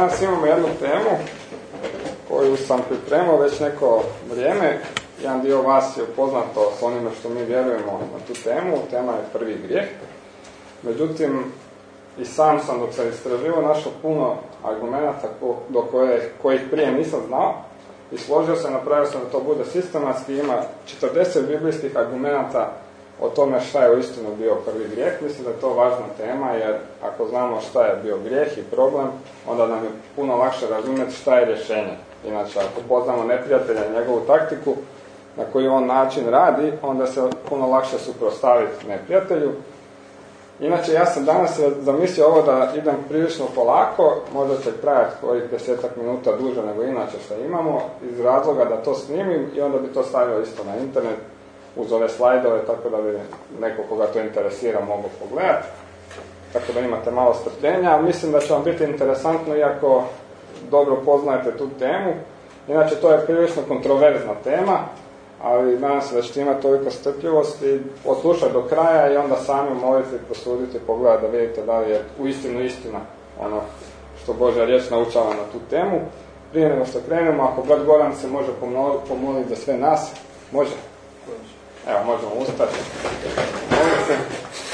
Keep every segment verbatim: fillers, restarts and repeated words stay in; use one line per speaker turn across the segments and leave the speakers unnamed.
danas imamo jednu temu koju sam pripremao već neko vrijeme. Jedan dio vas je upoznato s onime što mi vjerujemo na tu temu. Tema je prvi grijeh. Međutim, i sam sam dok sam istraživao našao puno argumenata do koje, kojih prije nisam znao i složio se, napravio sam da to bude sistematski. Ima četrdeset biblijskih argumenata o tome šta je uistinu bio prvi grijeh. Mislim da je to važna tema, jer ako znamo šta je bio grijeh i problem, onda nam je puno lakše razumjeti šta je rješenje. Inače, ako poznamo neprijatelja i njegovu taktiku, na koji on način radi, onda se puno lakše suprotstaviti neprijatelju. Inače, ja sam danas zamislio ovo da idem prilično polako, možda će trajati ovih desetak minuta duže nego inače što imamo, iz razloga da to snimim i onda bi to stavio isto na internet uz ove slajdove, tako da bi neko koga to interesira mogao pogledati. Tako da imate malo strpljenja. Mislim da će vam biti interesantno, iako dobro poznajete tu temu. Inače, to je prilično kontroverzna tema, ali nadam se da ćete imati toliko strpljivosti, odslušati do kraja i onda sami moliti, prosuditi, pogledati da vidite da li je uistinu istina ono što Božja riječ naučava na tu temu. Prije nego što krenemo, ako brat Goran se može pomoliti za sve nas, može? Evo, možemo ustati. Molim se.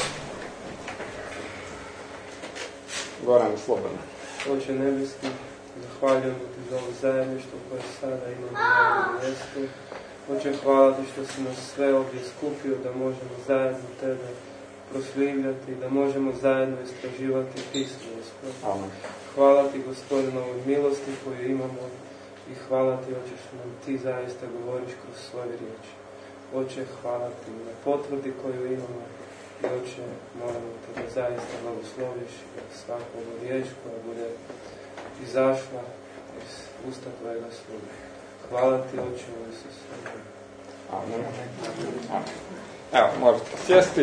Goran je slobodno.
Oče nebeski, zahvaljujemo ti za ovo zajedništvo koje sada imamo na ovom mjestu. Oče, hvala ti što si nas sve ovdje skupio, da možemo zajedno tebe proslivljati, da možemo zajedno istraživati pismo, Gospod.
Amen.
Hvala ti, Gospodine, na ovoj milosti koju imamo i hvala ti, Oče, što nam ti zaista govoriš kroz svoje riječi. Oče, hvala ti na potvrdi koju imamo i Oče, molimo te da zaista blagosloviš svaku ovu riječ koja bude izašla iz usta tvojega sluga. Hvala ti, Oče, u Isusu.
Amen. Amen. Evo, možete sjesti.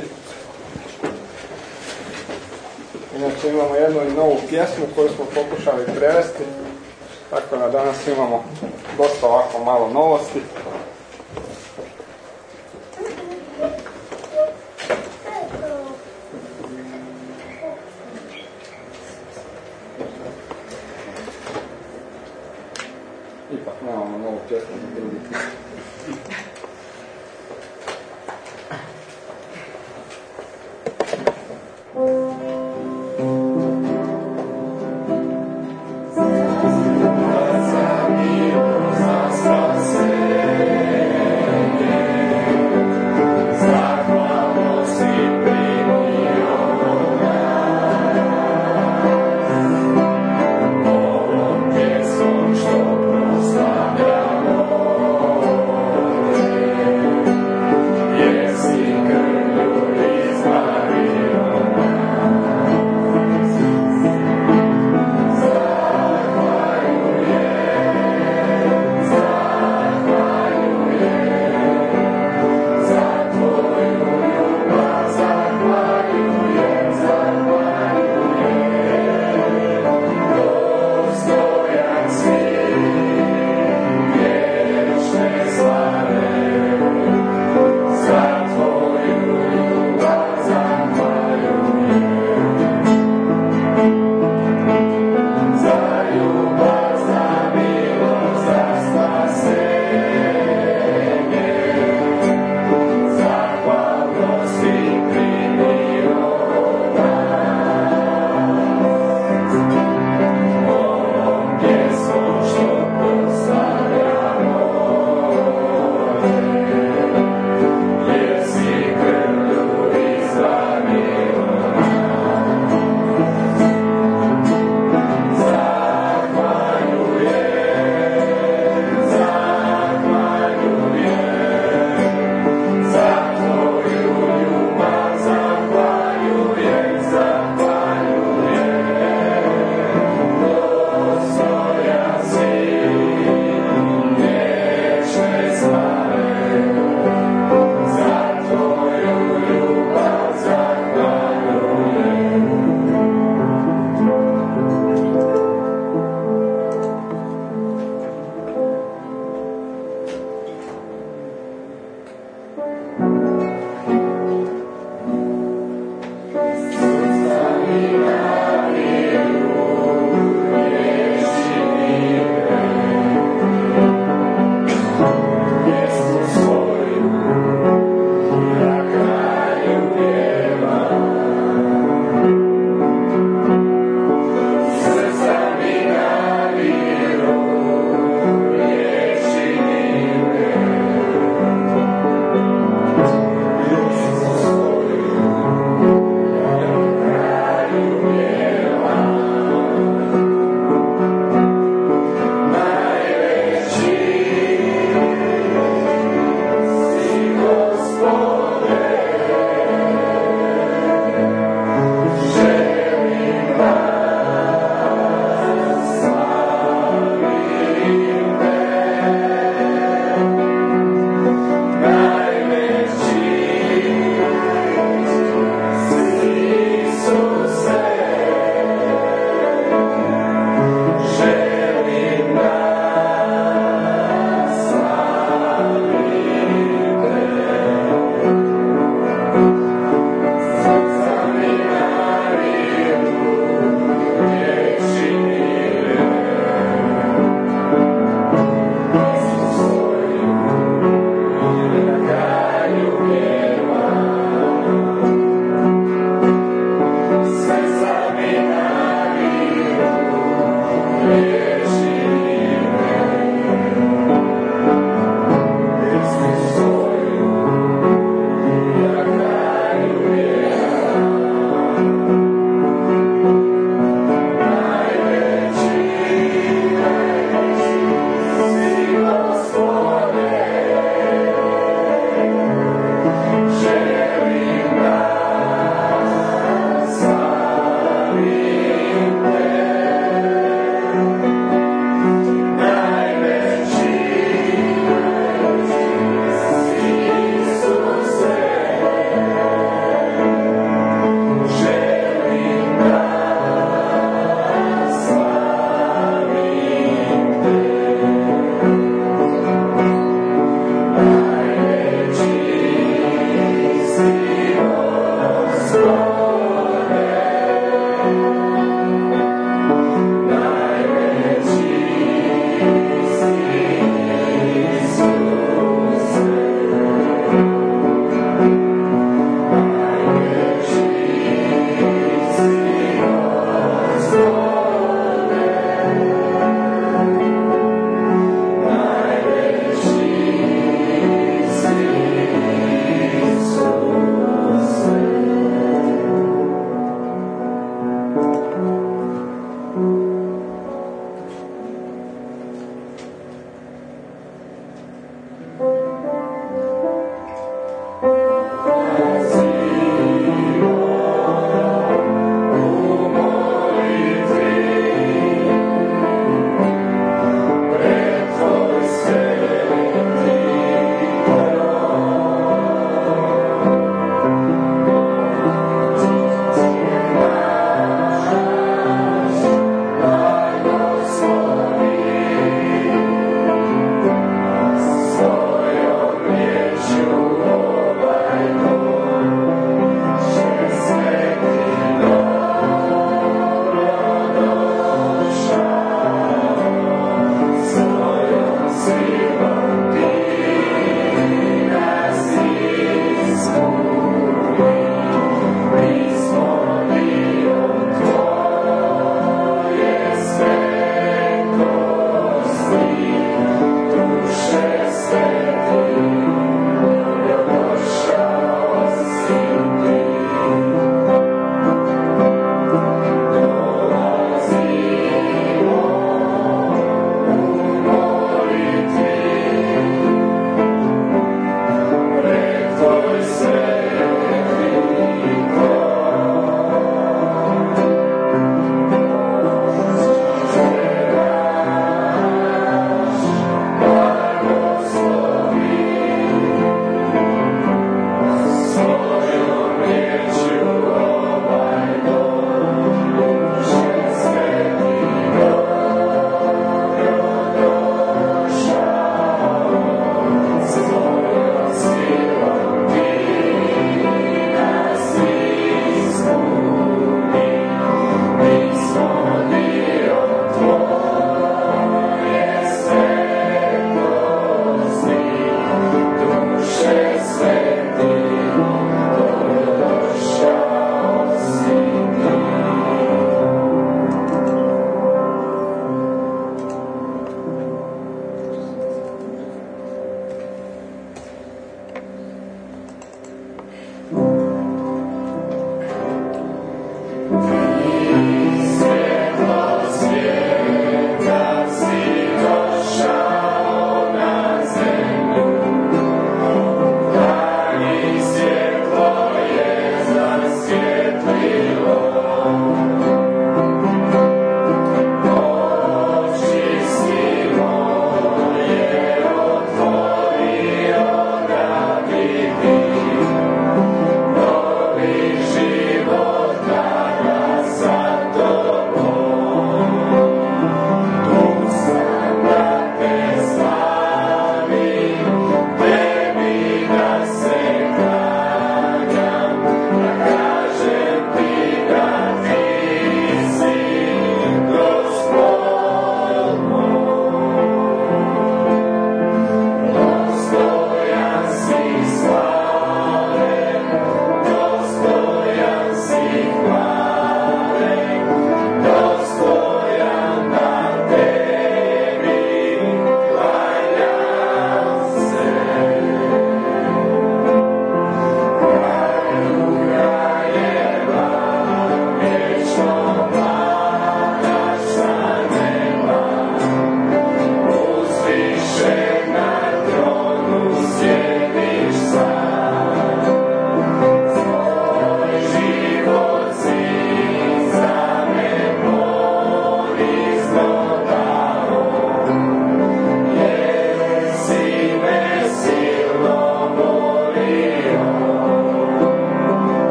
Inače imamo jednu i novu pjesmu koju smo pokušali prevesti, tako da danas imamo dosta ovako malo novosti. Ipak nemamo novu pjesmu za drugi.
Za mir, za spasenie.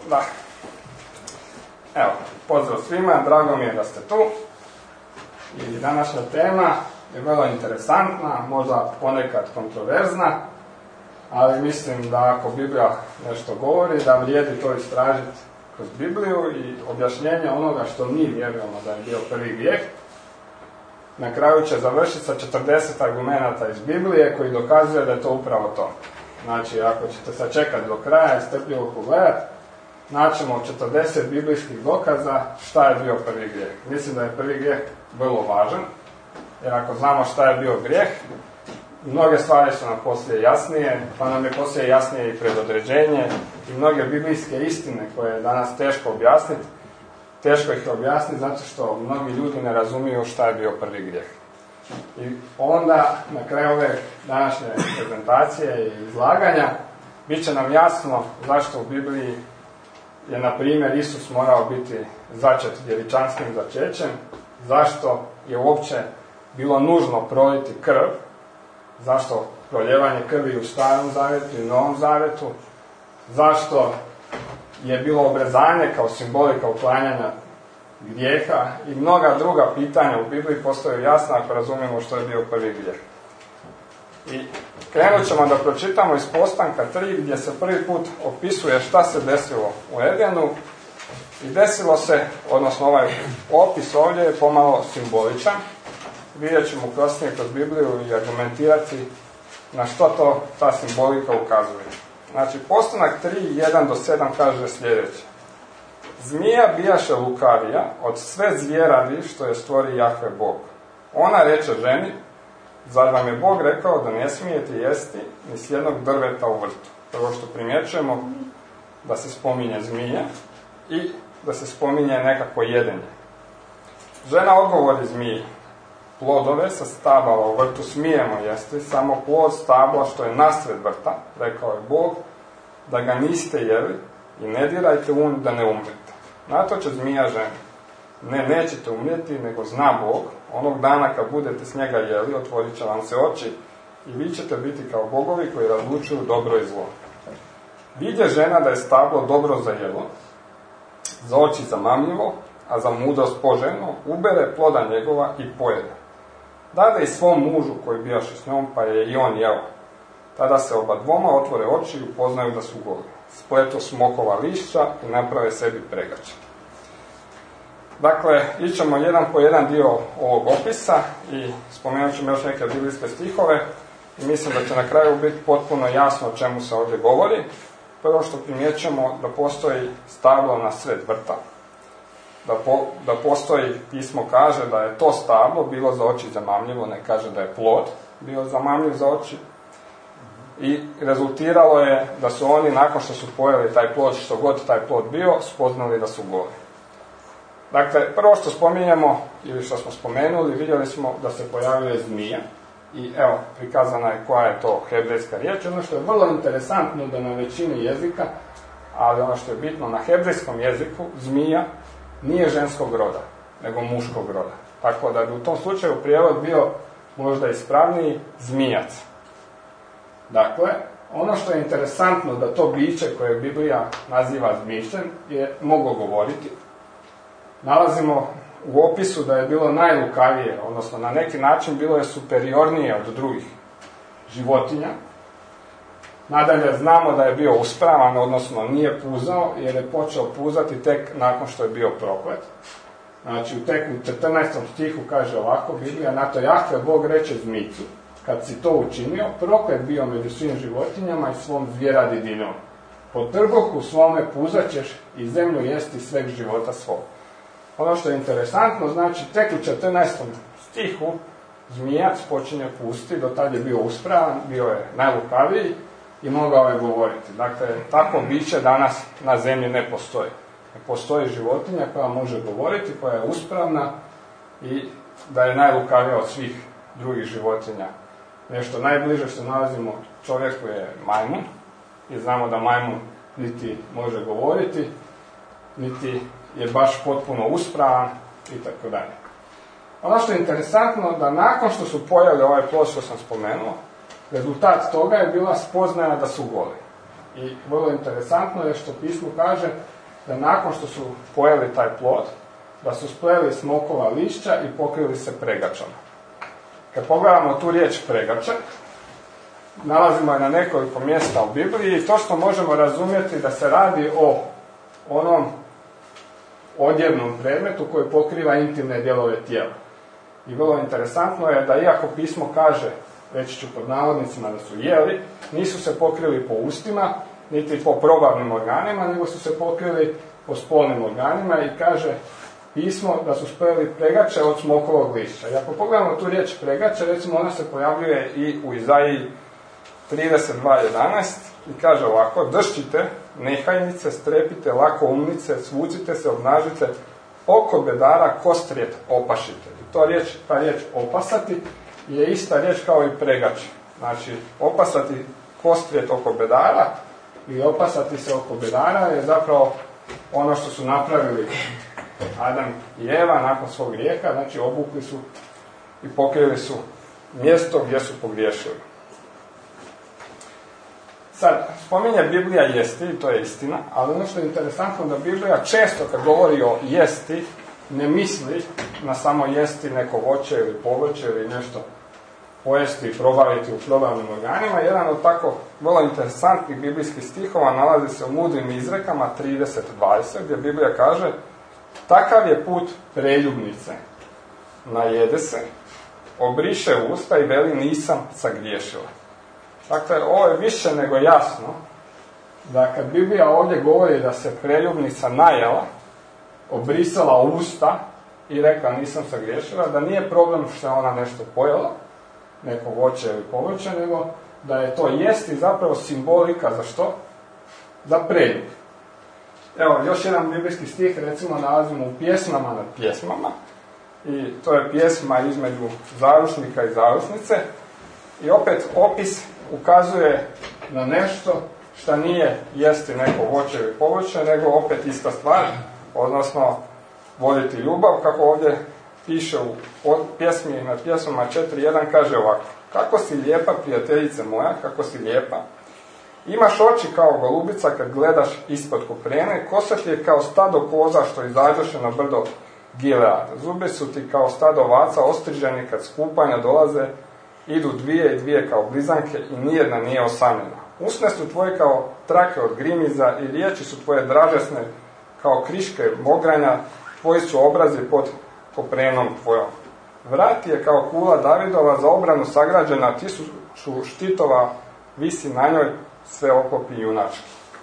Da. Evo, pozdrav svima, drago mi je da ste tu. I današnja tema je vrlo interesantna, možda ponekad kontroverzna, ali mislim da ako Biblija nešto govori, da vrijedi to istražiti kroz Bibliju i objašnjenje onoga što mi vjerujemo da je bio prvi grijeh. Na kraju će završiti sa četrdeset argumenata iz Biblije koji dokazuje da je to upravo to. Znači, ako ćete sačekati do kraja i strpljivo pogledati, naćemo četrdeset biblijskih dokaza šta je bio prvi grijeh. Mislim da je prvi grijeh vrlo važan, jer ako znamo šta je bio grijeh, mnoge stvari su nam poslije jasnije, pa nam je poslije jasnije i predodređenje i mnoge biblijske istine koje je danas teško objasniti, teško ih objasniti zato što mnogi ljudi ne razumiju šta je bio prvi grijeh. I onda, na kraju ove današnje prezentacije i izlaganja, bit će nam jasno zašto u Bibliji je, na primjer, Isus morao biti začet djevičanskim začećem, zašto je uopće bilo nužno proliti krv, zašto proljevanje krvi u Starom zavjetu i Novom zavjetu, zašto je bilo obrezanje kao simbolika uklanjanja grijeha i mnoga druga pitanja u Bibliji postaju jasna ako razumijemo što je bio prvi grijeh. I krenut ćemo da pročitamo iz Postanka tri gdje se prvi put opisuje šta se desilo u Edenu i desilo se, odnosno ovaj opis ovdje je pomalo simboličan. Vidjet ćemo kasnije kroz Bibliju i argumentirati na što to ta simbolika ukazuje. Znači, Postanak tri, jedan do sedam kaže sljedeće. Zmija bijaše lukavija od sve zvjeradi što je stvori Jahve Bog. Ona reče ženi, zar vam je Bog rekao da ne smijete jesti ni s jednog drveta u vrtu? Prvo što primjećujemo da se spominje zmija i da se spominje nekako jedenje. Žena odgovori zmiji, plodove sa stabala u vrtu smijemo jesti, samo plod stabla što je nasred vrta, rekao je Bog, da ga niste jeli i ne dirajte u da ne umrete. Na to će zmija ženi. Ne, nećete umrijeti, nego zna Bog, onog dana kad budete s njega jeli, otvorit će vam se oči i vi ćete biti kao bogovi koji razlučuju dobro i zlo. Vidje žena da je stablo dobro za jelo, za oči zamamljivo, a za mudrost poželjno, ubere ploda njegova i pojede. Dade i svom mužu koji bijaše s njom, pa je i on jeo. Tada se oba dvoma otvore oči i upoznaju da su goli. Spletu smokova lišća i naprave sebi pregače. Dakle, ićemo jedan po jedan dio ovog opisa i spomenut ćemo još neke biblijske stihove i mislim da će na kraju biti potpuno jasno o čemu se ovdje govori. Prvo što primjećujemo da postoji stablo na sred vrta, da, po, da postoji, pismo kaže da je to stablo bilo za oči zamamljivo, ne kaže da je plod bio zamamljiv za oči. I rezultiralo je da su oni, nakon što su pojeli taj plod, što god taj plod bio, spoznali da su goli. Dakle, prvo što spominjemo, ili što smo spomenuli, vidjeli smo da se pojavljuje zmija. I evo, prikazana je koja je to hebrejska riječ. Ono što je vrlo interesantno da na većini jezika, ali ono što je bitno, na hebrejskom jeziku zmija nije ženskog roda, nego muškog roda. Tako da bi u tom slučaju prijevod bio možda ispravniji zmijac. Dakle, ono što je interesantno da to biće koje Biblija naziva zmišem je moglo govoriti. Nalazimo u opisu da je bilo najlukavije, odnosno na neki način bilo je superiornije od drugih životinja. Nadalje znamo da je bio uspravan, odnosno nije puzao, jer je počeo puzati tek nakon što je bio proklet. Znači, u tek u četrnaestom stihu kaže ovako Biblija, na to Jahve Bog reče zmicu, kad si to učinio, proklet bio među svim životinjama i svom zvjeradi dinom. Po trbuhu svome puzat ćeš i zemlju jesti sveg života svog. Ono što je interesantno, znači, tek u četrnaestom stihu zmijac počinje pusti, do tad je bio uspravan, bio je najlukaviji i mogao je govoriti. Dakle, tako biće danas na zemlji ne postoji. Ne postoji životinja koja može govoriti, koja je uspravna i da je najlukavija od svih drugih životinja. Nešto najbliže što nalazimo čovjeku je majmun i znamo da majmun niti može govoriti, niti je baš potpuno uspravan i tako dalje. Ono što je interesantno, da nakon što su pojeli ovaj plod što sam spomenuo, rezultat toga je bila spoznaja da su goli. I vrlo interesantno je što pismo kaže da nakon što su pojeli taj plod, da su spleli smokova lišća i pokrili se pregačom. Kad pogledamo tu riječ pregače, nalazimo je na nekoliko mjesta u Bibliji i točno možemo razumjeti da se radi o onom odjevnom predmetu koji pokriva intimne dijelove tijela. I vrlo interesantno je da iako pismo kaže, reći ću pod navodnicima, da su jeli, nisu se pokrili po ustima, niti po probavnim organima, nego su se pokrili po spolnim organima i kaže pismo da su spojili pregače od smokovog lišća. I ako pogledamo tu riječ pregače, recimo ona se pojavljuje i u Izaiji trideset dva jedanaest i kaže ovako: dršćite nehajnice, strepite lakoumnice, svucite se, obnažite, oko bedara kostrijet opašite. I to riječ, ta riječ opasati je ista riječ kao i pregač. Znači, opasati kostrijet oko bedara i opasati se oko bedara je zapravo ono što su napravili Adam i Eva nakon svog grijeha, znači obukli su i pokrili su mjesto gdje su pogriješili. Sad, spominje Biblija jesti, i to je istina, ali ono što je interesantno da Biblija često kad govori o jesti, ne misli na samo jesti neko voće ili povrće ili nešto pojesti i probaviti u probavnim organima. Jedan od tako vrlo interesantnih biblijskih stihova nalazi se u Mudrim izrekama trideset dvadeset, gdje Biblija kaže: takav je put preljubnice, najede se, obriše usta i veli nisam sagriješila. Dakle, ovo je više nego jasno da kad Biblija ovdje govori da se preljubnica najela, obrisala usta i rekla nisam sagriješila, da nije problem što je ona nešto pojela, neko voće ili povrće, nego da je to jesti zapravo simbolika za što? Za preljub. Evo, još jedan biblijski stih, recimo, nalazimo u Pjesmama nad pjesmama, i to je pjesma između zaručnika i zaručnice, i opet opis ukazuje na nešto što nije jesti neko voće ili povrće, nego opet ista stvar, odnosno voditi ljubav, kako ovdje piše u pjesmi nad pjesmama četiri jedan, kaže ovako: kako si lijepa, prijateljice moja, kako si lijepa, imaš oči kao golubica kad gledaš ispod koprene, kosa ti je kao stado koza što izađoše na brdo Gilead, zubi su ti kao stado ovaca ostriženi kad s kupanja dolaze, idu dvije i dvije kao blizanke i nijedna nije osamljena. Usne su tvoje kao trake od grimiza i riječi su tvoje dražesne kao kriške mogranja, tvoji su obrazi pod koprenom tvojom. Vrat je kao kula Davidova za obranu sagrađena, tisuću štitova visi na njoj, sve oklopi junački.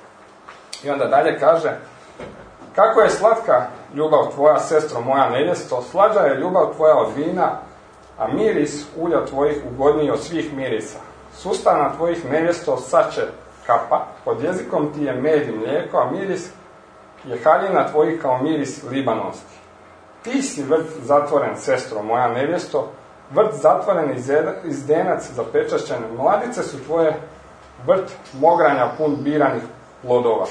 I onda dalje kaže: kako je slatka ljubav tvoja, sestro moja nevjesto, slađa je ljubav tvoja od vina, a miris ulja tvojih ugodniji od svih mirisa. Sustavna tvojih nevjesto sače kapa, pod jezikom ti je med i mlijeko, a miris je haljina tvojih kao miris libanonski. Ti si vrt zatvoren, sestro moja nevjesto, vrt zatvoren i zdenac zapečašćen, mladice su tvoje vrt mogranja pun biranih plodova.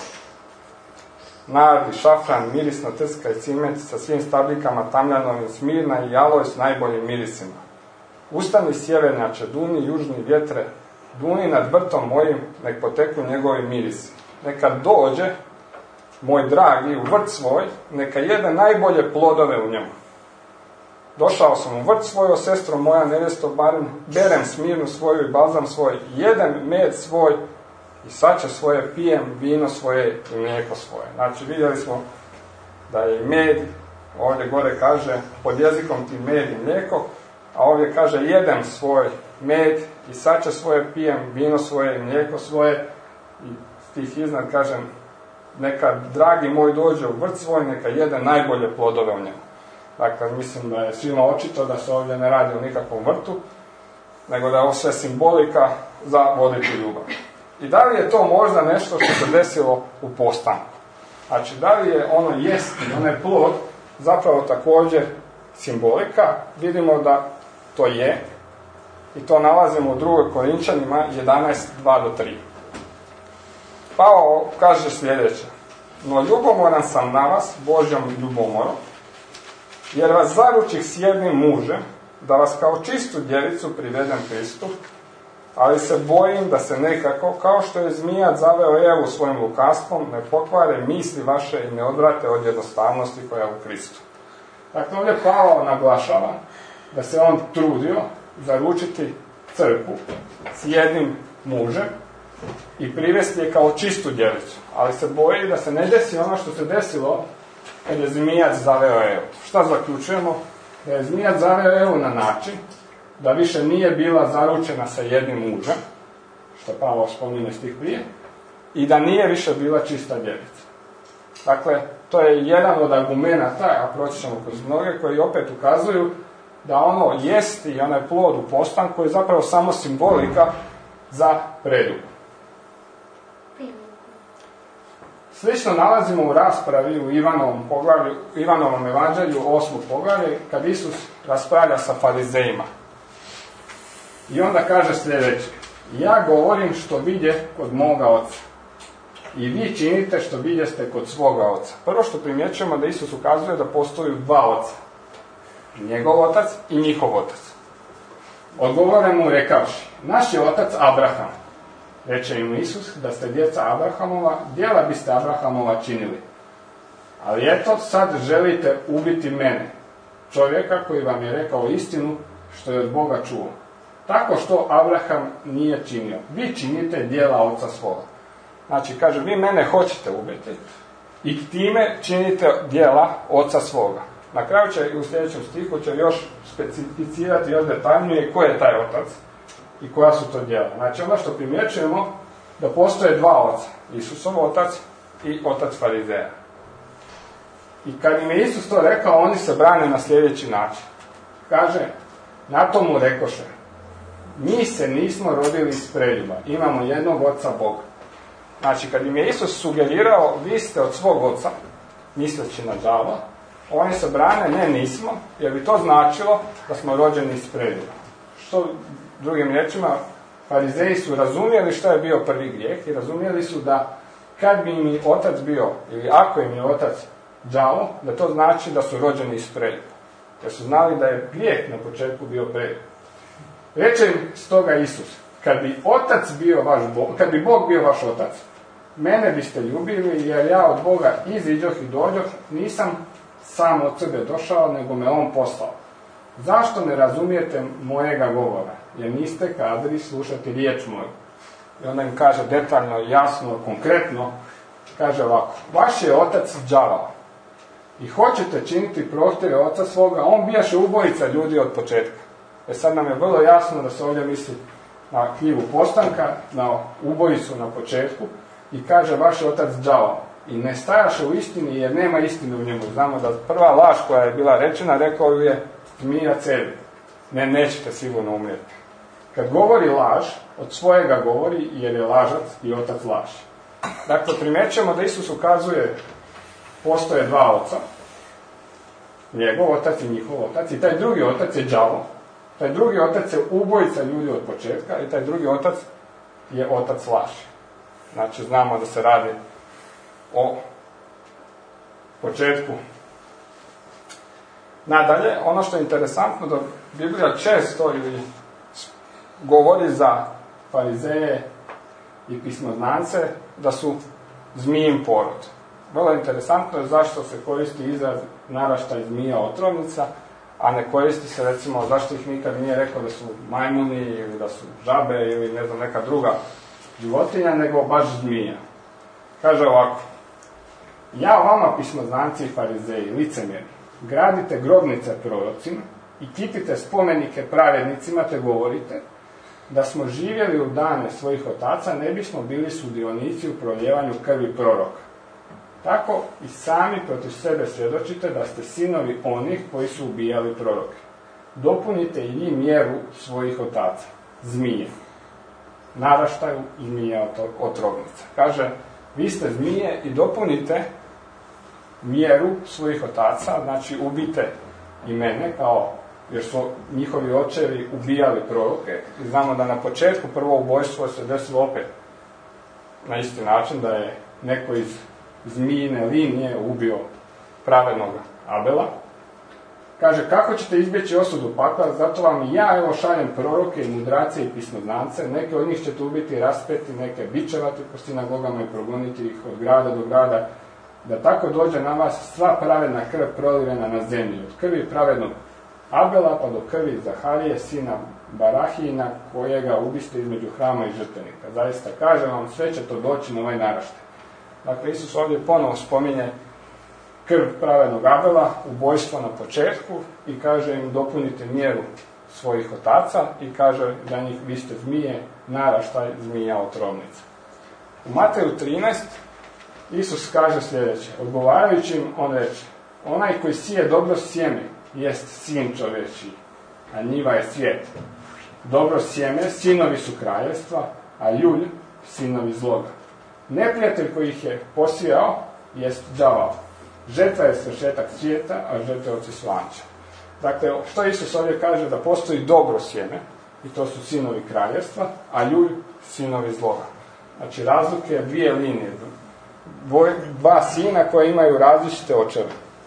Nardi, šafran, mirisna trska i cimet sa svim stabljikama tamljanovim, smirna i jaloj s najboljim mirisima. Ustani sjevernjače, duni južni vjetre, duni nad vrtom mojim, nek poteknu njegovi mirisi. Neka dođe moj dragi u vrt svoj, neka jede najbolje plodove u njemu. Došao sam u vrt svoj, o sestro moja nevjesto, barem berem smirnu svoju i balzam svoj, jedem med svoj i sače svoje, pijem vino svoje i mlijeko svoje. Znači, vidjeli smo da je i med, ovdje gore kaže pod jezikom ti med i mlijeko, a ovdje kaže jedem svoj med i sače svoje, pijem vino svoje i mlijeko svoje, i stih iznad kažem: neka dragi moj dođe u vrt svoj, neka jede najbolje plodove u njemu. Dakle, mislim da je svima očito da se ovdje ne radi o nikakvom vrtu, nego da je ovo sve simbolika za voditi ljubav. I da li je to možda nešto što se desilo u postanku? Znači, da li je ono jesti, onaj plod, zapravo također simbolika? Vidimo da to je, i to nalazimo u drugoj Korinčanima jedanaest dva do tri. Pavao kaže sljedeće: no ljubomoran sam na vas Božjom ljubomorom, jer vas zaručih s jednim mužem, da vas kao čistu djevicu privedem Kristu, ali se bojim da se nekako, kao što je zmija zaveo Evu svojim lukavstvom, ne pokvare misli vaše i ne odvrate od jednostavnosti koja je u Kristu. Dakle, ovdje Pavao naglašava da se on trudio zaručiti crkvu s jednim mužem i privesti je kao čistu djevicu, ali se boji da se ne desi ono što se desilo kad je zmijac zaveo Evu. Šta zaključujemo? Da je zmijac zaveo Evu na način da više nije bila zaručena sa jednim mužem, što Pavao spominje stih prije, i da nije više bila čista djevica. Dakle, to je jedan od argumenata, a proći ćemo kroz mnoge, koji opet ukazuju da ono jest i onaj plod u postanku je zapravo samo simbolika za predugo. Slično nalazimo u raspravi u Ivanovom poglavlju, Ivanovom evanđelju, osmo poglavlje, kad Isus raspravlja sa farizejima. I onda kaže sljedeće: ja govorim što vidje kod moga oca, i vi činite što vidjeste kod svoga oca. Prvo što primjećujemo da Isus ukazuje da postoji dva oca. Njegov otac i njihov otac. Odgovore mu rekavši: naš je otac Abraham. Reče im Isus: da ste djeca Abrahamova, djela biste Abrahamova činili. Ali eto, sad želite ubiti mene, čovjeka koji vam je rekao istinu što je od Boga čuo. Tako što Abraham nije činio. Vi činite djela oca svoga. Znači, kaže, vi mene hoćete ubiti i time činite djela oca svoga. Na kraju će, u sljedećem stihu, će još specificirati još detaljnije ko je taj otac i koja su to djela. Znači, ono što primjećujemo, da postoje dva oca. Isusov otac i otac farizeja. I kad im je Isus to rekao, oni se brane na sljedeći način. Kaže, na to mu rekoše: mi se nismo rodili iz preljuba, imamo jednog oca Boga. Znači, kad im je Isus sugerirao, vi ste od svog oca, misleći na đavola, oni se brane, ne, nismo, jer bi to značilo da smo rođeni iz preljuba. Što, drugim riječima, farizeji su razumjeli što je bio prvi grijeh i razumjeli su da kad bi im otac bio, ili ako im je otac đavo, da to znači da su rođeni iz preljuba. Jer su znali da je grijeh na početku bio preljub. Reče im stoga Isus: kad bi otac bio vaš Bog, kad bi Bog bio vaš otac, mene biste ljubili, jer ja od Boga iziđoh i dođoh, nisam sam od sebe došao, nego me on poslao. Zašto ne razumijete mojega govora? Jer niste kadri slušati riječ moju. I onda im kaže detaljno, jasno, konkretno, kaže ovako: vaš je otac đavao i hoćete činiti prohtjeve oca svoga, on bijaše ubojica ljudi od početka. E sad nam je vrlo jasno da se ovdje misli na kljivu postanka, na ubojicu na početku, i kaže vaš je otac đavao. I ne stajaše u istini jer nema istine u njemu. Znamo da prva laž koja je bila rečena, rekao ju je zmija cevi: ne, nećete sigurno umrijeti. Kad govori laž, od svojega govori jer je lažac i otac laži. Dakle, primjećujemo da Isus ukazuje postoje dva oca, njegov otac i njihov otac, i taj drugi otac je đavo. Taj drugi otac je ubojica ljudi od početka i taj drugi otac je otac laži. Znači, znamo da se radi o početku. Nadalje, ono što je interesantno, da Biblija često ili govori za farizeje i pismoznance da su zmijin porod. Vrlo interesantno je zašto se koristi izraz naraštaj zmija otrovnica, a ne koristi se, recimo, zašto ih nikad nije rekao da su majmuni ili da su žabe ili ne znam neka druga životinja, nego baš zmija. Kaže ovako: ja vama, pismoznanci i farizeji, licemjeri, gradite grobnice prorocima i kitite spomenike pravednicima, te govorite da smo živjeli u dane svojih otaca, ne bismo bili sudionici u proljevanju krvi proroka. Tako i sami protiv sebe svjedočite da ste sinovi onih koji su ubijali proroke. Dopunite i vi mjeru svojih otaca, zmije. Naraštaju zmija otrovnica. Kaže, vi ste zmije i dopunite mjeru svojih otaca, znači ubite i mene, kao jer su njihovi očevi ubijali proroke. I znamo da na početku prvo ubojstvo se desilo opet na isti način, da je neko iz zmijine linije ubio pravednog Abela. Kaže, kako ćete izbjeći osudu pakla, zato vam i ja evo šaljem proroke i mudrace i pismoznance, neke od njih ćete ubiti i raspeti, neke bičevati po sinagogama i progoniti ih od grada do grada, da tako dođe na vas sva pravedna krv prolivena na zemlji, od krvi pravednog Abela pa do krvi Zaharije, sina Barahijina, kojega ubiste između hrama i žrtvenika. Zaista kažem vam, sve će to doći na ovaj naraštaj. Dakle, Isus ovdje ponovo spominje krv pravednog Abela, ubojstvo na početku i kaže im dopunite mjeru svojih otaca i kaže za njih vi ste zmije, naraštaj zmija otrovnica. U Mateju trinaest Isus kaže sljedeće, odgovarajući im on reče, onaj koji sije dobro sjeme jest sin čovječiji, a njiva je svijet. Dobro sjeme, sinovi su kraljevstva, a ljulj, sinovi zloga. Neprijatelj koji ih je posijao jest đavao. Žetva je svršetak svijeta, a žeteoci svanča. Dakle, što Isus ovdje kaže? Da postoji dobro sjeme, i to su sinovi kraljevstva, a ljulj, sinovi zloga. Znači, razlike je dvije linije, dva sina koje imaju različite očeve.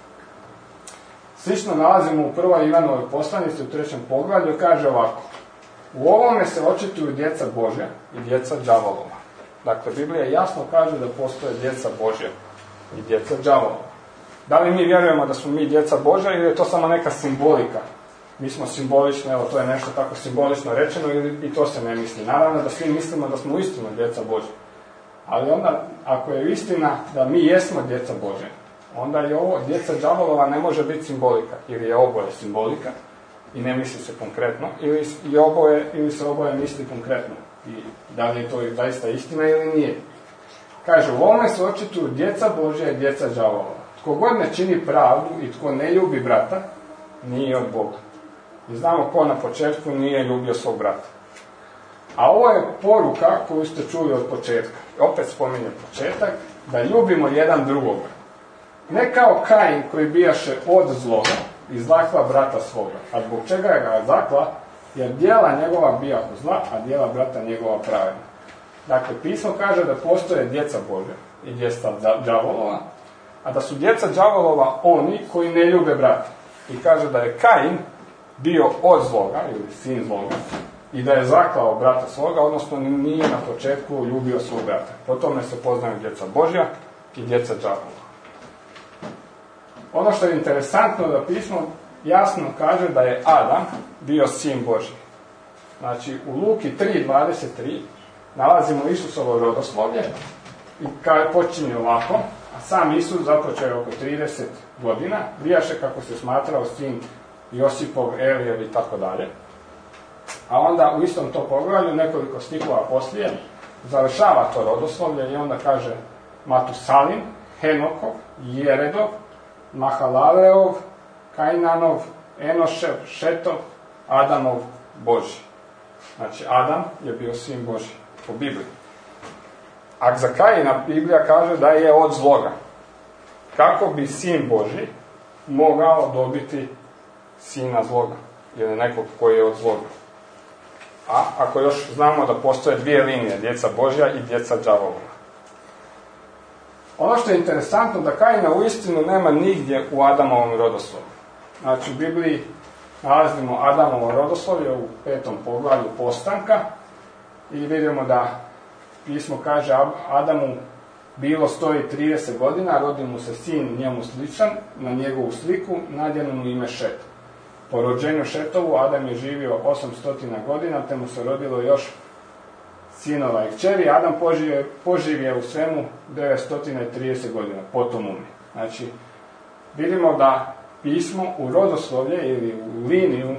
Slično nalazimo u prvoj Ivanovoj poslanici u trećem poglavlju, kaže ovako, u ovome se očituju djeca Božja i djeca đavolova. Dakle, Biblija jasno kaže da postoje djeca Božja i djeca đavolova. Da li mi vjerujemo da smo mi djeca Božja ili je to samo neka simbolika? Mi smo simbolični, evo to je nešto tako simbolično rečeno ili i to se ne misli. Naravno da svi mislimo da smo uistinu djeca Božja. Ali onda, ako je istina da mi jesmo djeca Božja, onda je ovo, djeca đavolova ne može biti simbolika, ili je oboje simbolika i ne misli se konkretno, ili, i oboje, ili se oboje misli konkretno. I da li je to zaista istina ili nije. Kaže, u ovome se očituju djeca Božja i djeca đavolova. Tko god ne čini pravdu i tko ne ljubi brata, nije od Boga. I znamo ko na početku nije ljubio svog brata. A ovo je poruka koju ste čuli od početka. Opet spominje početak, da ljubimo jedan drugoga. Ne kao Kain koji bijaše od zloga i zakla brata svoga. A zbog čega je ga zakla? Jer djela njegova bijahu zla, a djela brata njegova pravedna. Dakle, pismo kaže da postoje djeca Božja i djeca đavolova, a da su djeca đavolova oni koji ne ljube brata. I kaže da je Kain bio od zloga, ili sin zloga, i da je zaklao brata svoga, odnosno nije na početku ljubio svog brata. Po tome se poznaju djeca Božja i djeca đavolova. Ono što je interesantno da pismo jasno kaže da je Adam bio sin Božji. Znači, u Luki tri dvadeset tri nalazimo Isusovo rodoslovlje i kada počinje ovako, a sam Isus započeo oko trideset godina, bijaše kako se smatrao sin Josipov, Elijev i tako dalje. A onda u istom to poglavlju, nekoliko stihova poslije, završava to rodoslovlje i onda kaže Matusalin, Henokov, Jeredov, Mahalaleov, Kainanov, Enošev, Šetov, Adamov, Božji. Znači, Adam je bio sin Božji po Bibliji. A za Kaina Biblija kaže da je od zloga. Kako bi sin Božji mogao dobiti sina zloga? Ili nekog koji je od zloga. A ako još znamo da postoje dvije linije, djeca Božja i djeca đavolova. Ono što je interesantno da Kaina uistinu nema nigdje u Adamovom rodoslovlju. Znači, u Bibliji nalazimo Adamovo rodoslovlje u petom poglavlju Postanka i vidimo da pismo kaže Adamu bilo sto trideset godina, rodi mu se sin njemu sličan, na njegovu sliku, nadjeno mu ime Šet. Po rođenju Šetovu Adam je živio osamsto godina, te mu se rodilo još sinova i kćeri. Adam poživje, poživje u svemu devetsto trideset godina, potom umre. Znači, vidimo da pismo u rodoslovlje ili u liniju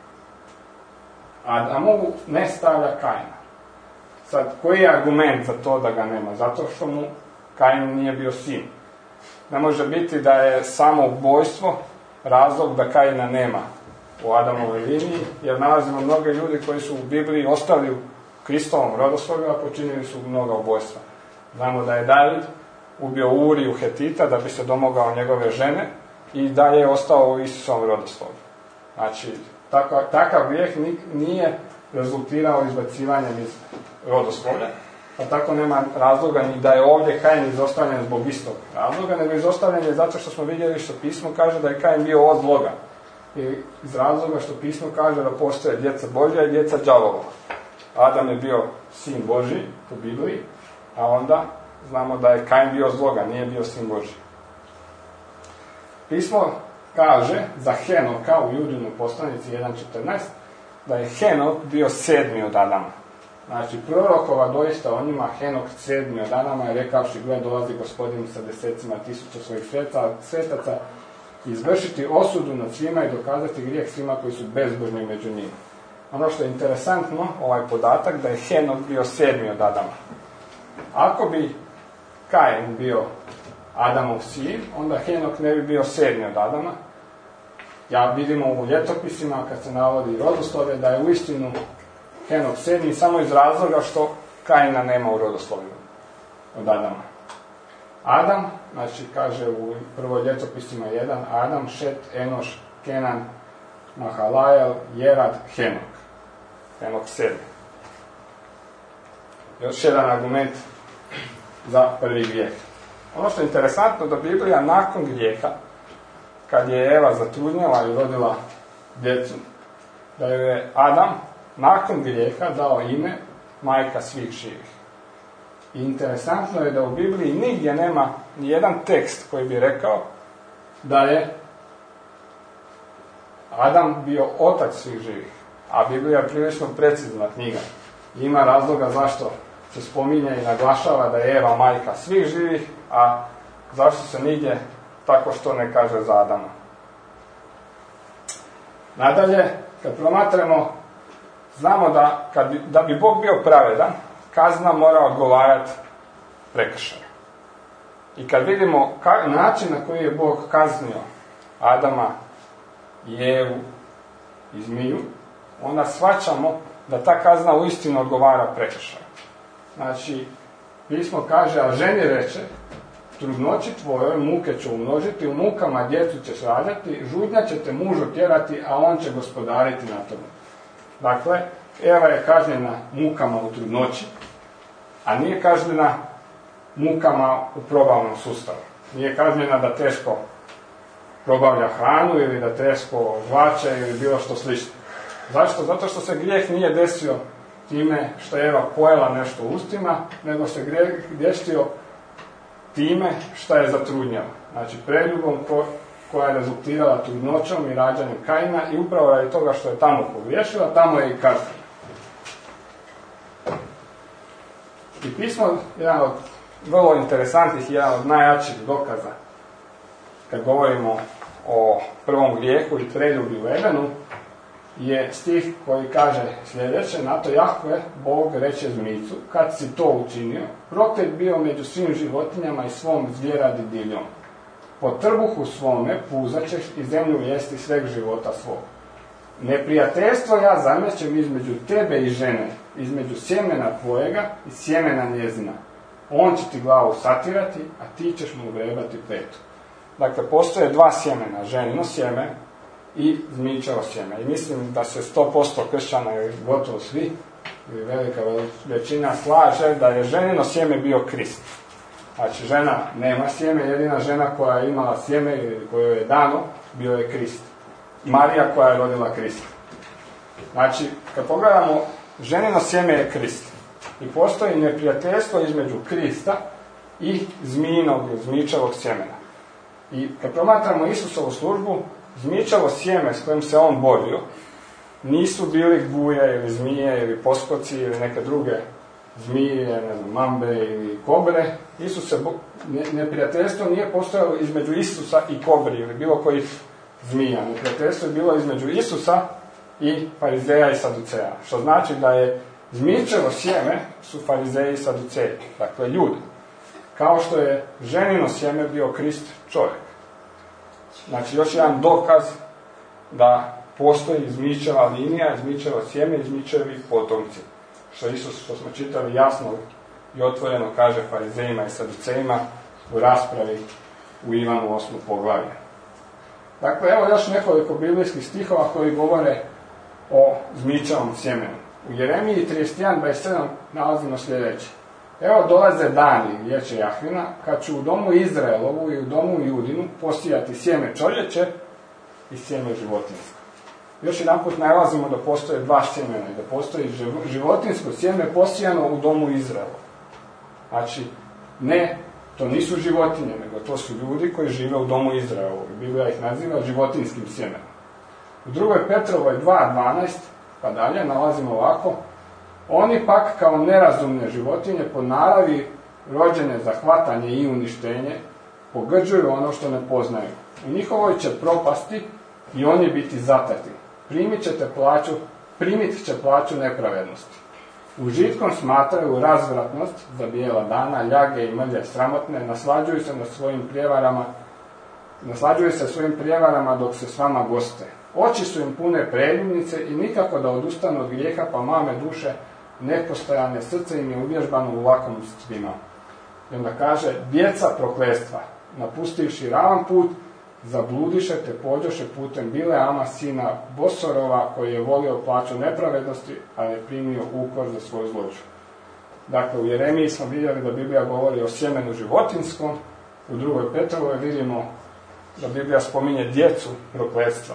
Adamovu ne stavlja Kaina. Sad, koji je argument za to da ga nema? Zato što mu Kain nije bio sin. Ne može biti da je samo ubojstvo razlog da Kaina nema u Adamovoj liniji, jer nalazimo mnoge ljudi koji su u Bibliji ostali u Kristovom rodoslovlju, a počinili su mnoga ubojstva. Znamo da je David ubio Uriju Hetita da bi se domogao njegove žene i da je ostao u Isusovom rodoslovlju. Znači, takav, takav grijeh nije rezultirao izbacivanjem iz rodoslovlja, pa tako nema razloga ni da je ovdje Kain izostavljen zbog istog razloga, nego izostavljen je zato što smo vidjeli što pismo kaže da je Kain bio od zloga. I iz razloga što pismo kaže da postoje djeca Božja i djeca đavolova. Adam je bio sin Božji po Bibliji, a onda znamo da je Kain bio zloga, nije bio sin Božji. Pismo kaže za Henoka u Judinoj poslanici jedan četrnaest da je Henok bio sedmi od Adama. Znači, prorokova doista o njima, Henok sedmi od Adama je rekavši, gled, dolazi Gospodin sa desecima tisuća svojih svetaca, izvršiti osudu nad svima i dokazati grijeh svima koji su bezbožni među njima. Ono što je interesantno, ovaj podatak, da je Henok bio sedmi od Adama. Ako bi Kain bio Adamov sin, onda Henok ne bi bio sedmi od Adama. Ja vidimo u ljetopisima, kad se navodi rodoslovje, da je uistinu Henok sedmi samo iz razloga što Kaina nema u rodoslovlju od Adama. Adam, znači kaže u prvoj ljetopisima jedan, Adam, Šet, Enoš, Kenan, Mahalajel, Jerad, Henok. Henok sedmi. Još jedan argument za prvi grijeh. Ono što je interesantno, da Biblija nakon grijeha, kad je Eva zatrudnjela i rodila djecu, da je Adam nakon grijeha dao ime majka svih živih. I interesantno je da u Bibliji nigdje nema ni jedan tekst koji bi rekao da je Adam bio otac svih živih. A Biblija je prilično precizna knjiga. Ima razloga zašto se spominje i naglašava da je Eva majka svih živih, a zašto se nigdje tako što ne kaže za Adama. Nadalje, kad promatramo, znamo da, kad bi, da bi Bog bio pravedan, kazna mora odgovarati prekršaju. I kad vidimo ka, način na koji je Bog kaznio Adama i Evu i zmiju, onda shvaćamo da ta kazna uistinu odgovara prekršaju. Znači, pismo kaže, a ženi reče, trudnoći tvojoj muke ću umnožiti, u mukama djecu ćeš rađati, žudnja će te mužu tjerati, a on će gospodariti na tome. Dakle, Eva je kažnjena mukama u trudnoći, a nije kažnjena mukama u probavnom sustavu. Nije kažnjena da teško probavlja hranu ili da teško žvače ili bilo što slično. Zašto? Zato što se grijeh nije desio time što je Eva pojela nešto u ustima, nego se grijeh desio time što je zatrudnjala. Znači, preljubom ko, koja je rezultirala trudnoćom i rađanjem Kaina, i upravo radi toga što je tamo pogriješila, tamo je i kažnjena. I pismo, jedan od vrlo interesantnih, jedan od najjačih dokaza, kad govorimo o prvom grijehu i preljubi u Edenu, je stih koji kaže sljedeće: na to Jahve, Bog, reče zmijcu, kad si to učinio, proklet bio među svim životinjama i svom zvjeradi divljom. Po trbuhu svome puzat ćeš i zemlju jesti sveg života svog. Neprijateljstvo ja zamećem između tebe i žene, između sjemena tvojega i sjemena njezina. On će ti glavu satirati, a ti ćeš mu vrebati petu. Dakle, postoje dva sjemena, ženino sjeme i zmijčevo sjeme. I mislim da se sto posto kršćana, ili gotovo svi, ili velika većina, slaže da je ženino sjeme bio Krist. Znači, žena nema sjeme, jedina žena koja je imala sjeme ili kojoj je dano, bio je Krist. Marija koja je rodila Krista. Znači, kad pogledamo, ženino sjeme je Krist. I postoji neprijateljstvo između Krista i zmijinog ili zmijčevog sjemena. I kad promatramo Isusovu službu, zmijčevo sjeme s kojim se on borio nisu bili guje ili zmije ili poskoci ili neke druge zmije, ne znam, mambe ili kobre. Isus se, ne, neprijateljstvo nije postojalo između Isusa i kobri ili bilo kojih zmija. Neprijateljstvo je bilo između Isusa i farizeja i saduceja. Što znači da je zmijčevo sjeme su farizeji i saduceji, dakle ljudi. Kao što je ženino sjeme bio Krist, čovjek. Znači, još jedan dokaz da postoji zmijčeva linija, zmijčevo sjeme i zmijčevi potomci. Što Isus, što smo čitali, jasno i otvoreno kaže farizejima i saducejima u raspravi u Ivanu osmo poglavlje. Dakle, evo još nekoliko biblijskih stihova koji govore o zmijčevom sjemenu. U Jeremiji trideset jedan dvadeset sedam nalazimo sljedeće: evo dolaze dani, riječe Jahvina, kad ću u domu Izraelovu i u domu Judinu posijati sjeme čovječe i sjeme životinjsko. Još jedan put nalazimo da postoje dva sjemena i da postoji životinjsko sjeme posijano u domu Izraela. Znači, ne, to nisu životinje, nego to su ljudi koji žive u domu Izraela. Biblija ih naziva životinjskim sjemenom. U drugoj Petrovoj dva dvanaest, pa dalje, nalazimo ovako: oni pak kao nerazumne životinje po naravi rođene za hvatanje i uništenje, pogrđuju ono što ne poznaju. U njihovoj će propasti i oni biti zatrti. Primit ćete plaću, primit će plaću nepravednosti. Užitkom smatraju razvratnost za bijela dana, ljage i mrlje sramotne, naslađuju se na svojim prijevarama, naslađuju se svojim prijevarama dok se s vama goste. Oči su im pune preljubnice i nikako da odustanu od grijeha, pa mame duše nepostojane, srce im je uvježbano u lakomstvima. I onda kaže: djeca prokletstva, napustivši ravan put, zabludiše te pođoše putem Bileama, sina Bosorova, koji je volio plaću nepravednosti, a je primio ukor za svoju zloću. Dakle, u Jeremiji smo vidjeli da Biblija govori o sjemenu životinskom, u drugoj Petrovoj vidimo da Biblija spominje djecu prokletstva.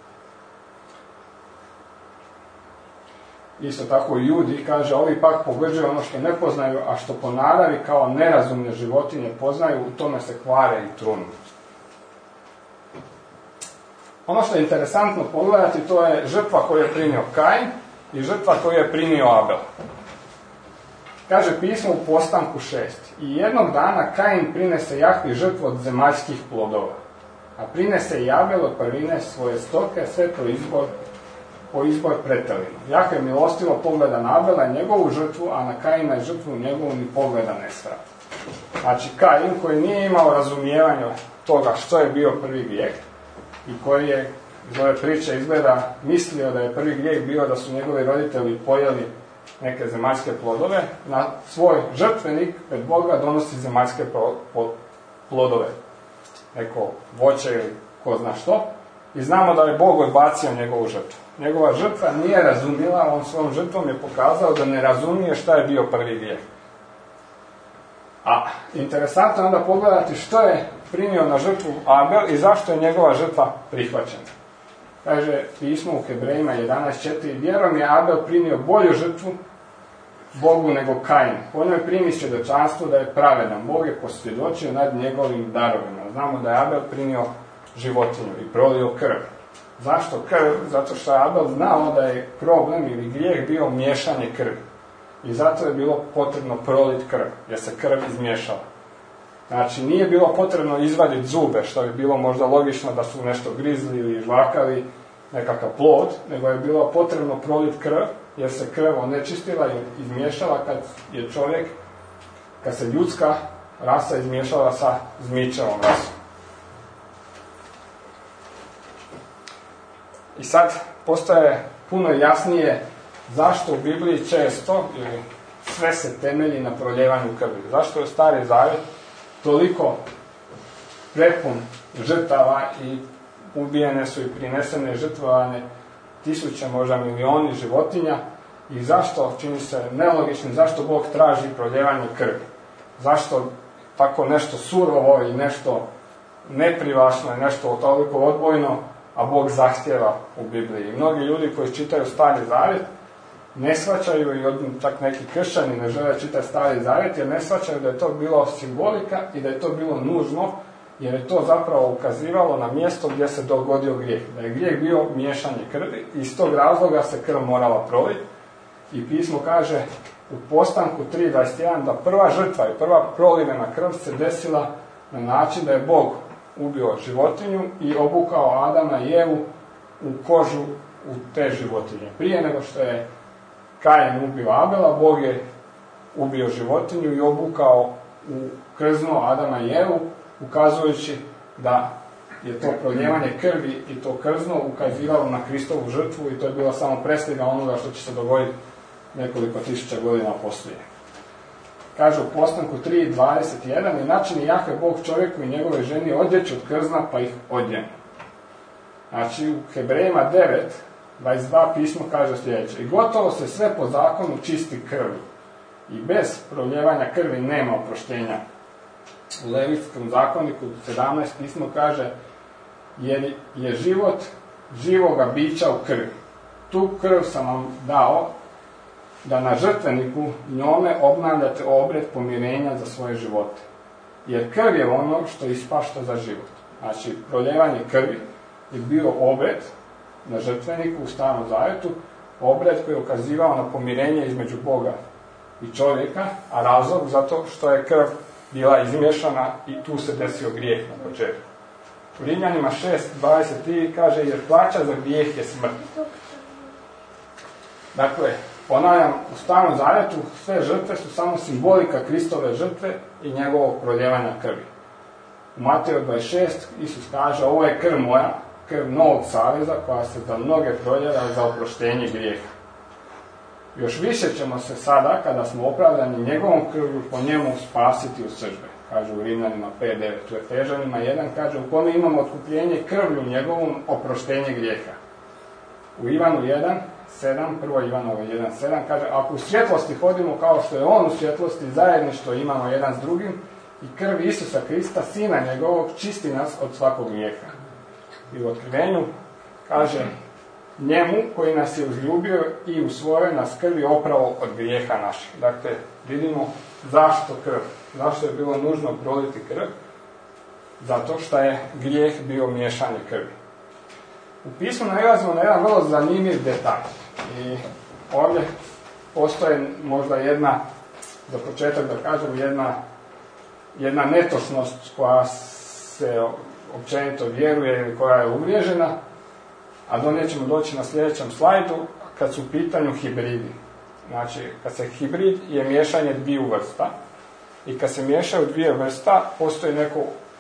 Isto tako i Judi kaže: ovi pak pogrđuju ono što ne poznaju, a što po naravi kao nerazumne životinje poznaju, u tome se kvare i trunu. Ono što je interesantno pogledati, to je žrtva koju je primio Kain i žrtva koju je primio Abel. Kaže pismo u Postanku šest: i jednog dana Kain prinese Jahvi žrtvu od zemaljskih plodova, a prinese i Abel od prvine svoje stoke, sve po izbor, po izbor pretelinu. Jahve milostivo pogleda na Abela i njegovu žrtvu, a na Kaina i žrtvu njegovu ni pogleda ne svrati. Znači Kain, koji nije imao razumijevanja toga što je bio prvi grijeh, i koji je iz ove priče izgleda mislio da je prvi grijeh bio da su njegovi roditelji pojeli neke zemaljske plodove, na svoj žrtvenik pred Boga donosi zemaljske plodove, neko voće ili ko zna što, i znamo da je Bog odbacio njegovu žrtvu. Njegova žrtva nije razumjela, on svojom žrtvom je pokazao da ne razumije šta je bio prvi grijeh. A interesantno je onda pogledati što je primio na žrtvu Abel i zašto je njegova žrtva prihvaćena. Kaže pismo u Hebrejima jedanaest četiri: vjerom je Abel primio bolju žrtvu Bogu nego Kain. Po njoj primi svjedočanstvo da je pravedan. Bog je posvjedočio nad njegovim darovima. Znamo da je Abel primio životinju i prolio krv. Zašto krv? Zato što je Abel znao da je problem ili grijeh bio miješanje krvi. I zato je bilo potrebno proliti krv, jer se krv izmiješala. Znači, nije bilo potrebno izvaditi zube, što bi bilo možda logično da su nešto grizli ili žvakali nekakav plod, nego je bilo potrebno proliti krv, jer se krv onečistila i izmiješala kad je čovjek, kad se ljudska rasa izmiješala sa zmičevom rasom. I sad postaje puno jasnije zašto u Bibliji često, ili sve se temelji na proljevanju krvi. Zašto je Stari Zavjet toliko prepun žrtava i ubijene su i prinesene žrtvovane tisuće, možda milioni životinja, i zašto, čini se nelogičnim, zašto Bog traži proljevanje krvi. Zašto tako nešto surovo i nešto neprivlačno i nešto toliko odbojno, a Bog zahtjeva u Bibliji. I mnogi ljudi koji čitaju Stari Zavjet ne shvaćaju, i od, čak neki kršćani ne žele čitati Stari Zavjet, jer ne shvaćaju da je to bilo simbolika i da je to bilo nužno, jer je to zapravo ukazivalo na mjesto gdje se dogodio grijeh. Da je grijeh bio miješanje krvi i iz tog razloga se krv morala proliti. I pismo kaže u Postanku tri dvadeset jedan da prva žrtva i prva prolivena krv se desila na način da je Bog ubio životinju i obukao Adama i Evu u kožu u te životinje. Prije nego što je Kain ubio Abela, Bog je ubio životinju i obukao u krzno Adama i Evu, ukazujući da je to proljevanje krvi i to krzno ukazivalo na Kristovu žrtvu, i to je bila samo preslika onoga što će se dogoditi nekoliko tisuća godina poslije. Kaže u Postanku tri dvadeset jedan: i načini Jahve Bog čovjeku i njegove ženi odjeću od krzna, pa ih odjene. Znači u Hebrejima devet dvadeset dva pismo kaže sljedeće: i gotovo se sve po zakonu čisti krvi, i bez proljevanja krvi nema oproštenja. U Levitskom zakoniku sedamnaest pismo kaže: jer je život živoga bića u krvi. Tu krv sam vam dao da na žrtveniku njome obnavljate obred pomirenja za svoje živote. Jer krv je ono što ispašta za život. Znači, proljevanje krvi je bio obred na žrtveniku u Starom Zavjetu, obred koji je ukazivao na pomirenje između Boga i čovjeka, a razlog zato što je krv bila izmješana i tu se desio grijeh na početku. U Rimljanima šest dvadeset tri kaže, jer plaća za grijeh je smrt. Dakle, ponavljam, u Starom Zavjetu sve žrtve su samo simbolika Kristove žrtve i njegovog proljevanja krvi. U Mateju dvadeset šest Isus kaže, ovo je krv moja, krv novog saveza koja se za mnoge proljeva za oproštenje grijeha. Još više ćemo se sada, kada smo opravdani njegovom krvlju, po njemu spasiti u sržbe. Kaže u Rimljanima pet devet. U Efežanima jedan kaže, u kome imamo otkupljenje krvlju njegovom, oproštenje grijeha. U Ivanu jedan sedam, prvo Ivanovo jedan sedam kaže, ako u svjetlosti hodimo kao što je on u svjetlosti, zajedništvo imamo jedan s drugim, i krv Isusa Krista, sina njegovog, čisti nas od svakog grijeha. I u Otkrivenju kaže, njemu koji nas je uzljubio i u svojoj nas krvi opravo od grijeha naših. Dakle, vidimo zašto krv. Zašto je bilo nužno proliti krv? Zato što je grijeh bio miješanje krvi. U pismu nailazimo na jedan vrlo zanimljiv detalj. I ovdje postoje možda jedna, za početak da kažem, jedna, jedna netočnost koja se općenito vjeruje ili koja je uvriježena, a do nje ćemo doći na sljedećem slajdu, kad su u pitanju hibridi. Znači, kad se hibrid je miješanje dviju vrsta, i kad se miješaju dvije vrsta, postoji neko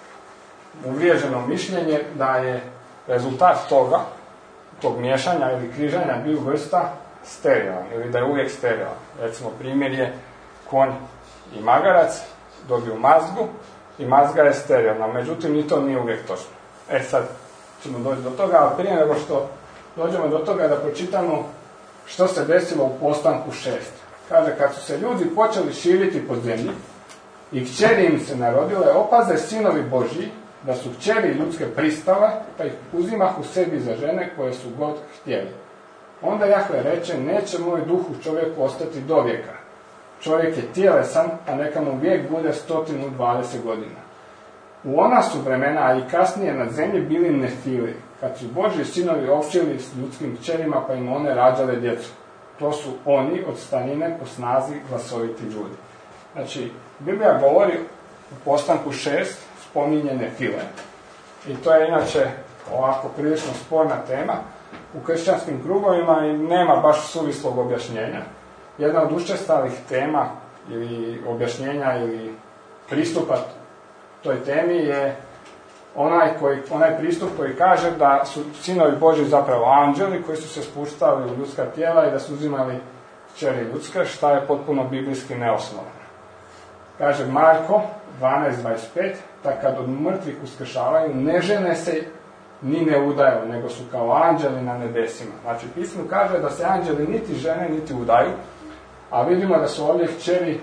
uvriježeno mišljenje da je rezultat toga, tog miješanja ili križanja dviju vrsta, sterilan, ili da je uvijek sterilan. Recimo, primjer je konj i magarac dobiju mazgu i mazga je sterilna, međutim ni to nije uvijek točno. E sad ćemo doći do toga, ali prije nego što dođemo do toga da pročitamo što se desilo u postanku šest. Kaže, kad su se ljudi počeli širiti po zemlji i kćeri im se narodile, opaze sinovi Božji da su kćeri ljudske pristale, pa ih uzimah u sebi za žene koje su god htjeli. Onda Jahve reče, neće moj duh u čovjeku ostati do vijeka. Čovjek je tjelesan, a neka mu vijek bude sto dvadeset godina. U ona su vremena, a i kasnije na zemlji, bili nefili, kad su Božji sinovi općili s ljudskim kćerima, pa im one rađale djecu. To su oni od stanine po snazi glasoviti ljudi. Znači, Biblija govori u postanku šest, spominje nefile. I to je inače ovako prilično sporna tema u kršćanskim krugovima i nema baš suvislog objašnjenja. Jedna od učestalih tema ili objašnjenja ili pristupa toj temi je onaj, koji, onaj pristup koji kaže da su sinovi Božji zapravo anđeli koji su se spuštali u ljudska tijela i da su uzimali kćeri ljudske, što je potpuno biblijski neosnovano. Kaže Marko dvanaest dvadeset pet, da kad od mrtvih uskršavaju, ne žene se ni ne udaju, nego su kao anđeli na nebesima. Znači, pismo kaže da se anđeli niti žene, niti udaju, a vidimo da su ovdje kćeri,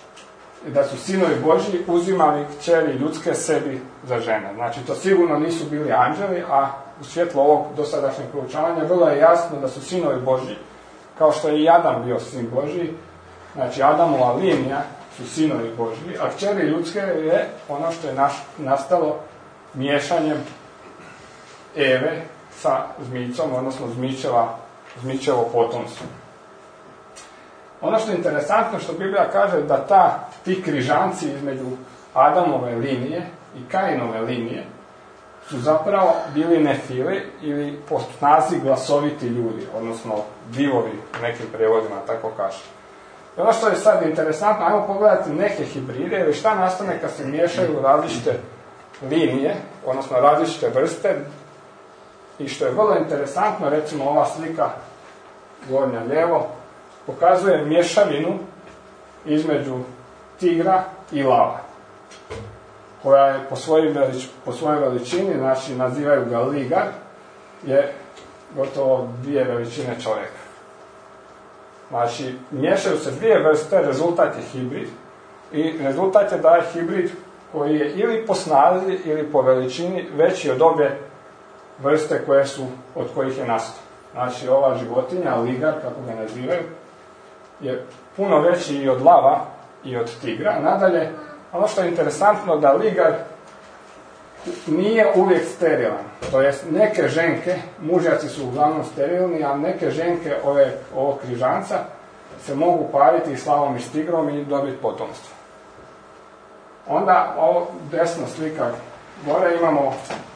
da su sinovi Božji uzimali kćeri ljudske sebi za žene. Znači, to sigurno nisu bili anđeli, a u svjetlu ovog dosadašnjeg proučavanja vrlo je jasno da su sinovi Božji, kao što je i Adam bio sin Božji, znači Adamova linija su sinovi Božji, a kćeri ljudske je ono što je naš, nastalo miješanjem Eve sa zmijicom, odnosno zmijčeva, zmijčevo potomstvo. Ono što je interesantno, što Biblija kaže da ta, ti križanci između Adamove linije i Kainove linije su zapravo bili nefili ili po snazi glasoviti ljudi, odnosno divovi u nekim prevodima, tako kaže. I ono što je sad interesantno, ajmo pogledati neke hibride ili šta nastane kad se miješaju različite linije, odnosno različite vrste, i što je vrlo interesantno, recimo ova slika gornja lijevo, pokazuje mješavinu između tigra i lava, koja je po svojoj, velič, po svojoj veličini, znači nazivaju ga ligar, je gotovo dvije veličine čovjeka. Znači, miješaju se dvije vrste, rezultat je hibrid, i rezultat je da je hibrid koji je ili po snazi ili po veličini veći od obje vrste koje su, od kojih je nastao. Znači ova životinja, ligar, kako ga nazivaju, je puno veći i od lava i od tigra. Nadalje, ono što je interesantno da ligar nije uvijek sterilan. To jest neke ženke, mužjaci su uglavnom sterilni, a neke ženke ove, ovog križanca se mogu pariti s lavom i s tigrom i dobiti potomstvo. Onda ovo desna slika gore imamo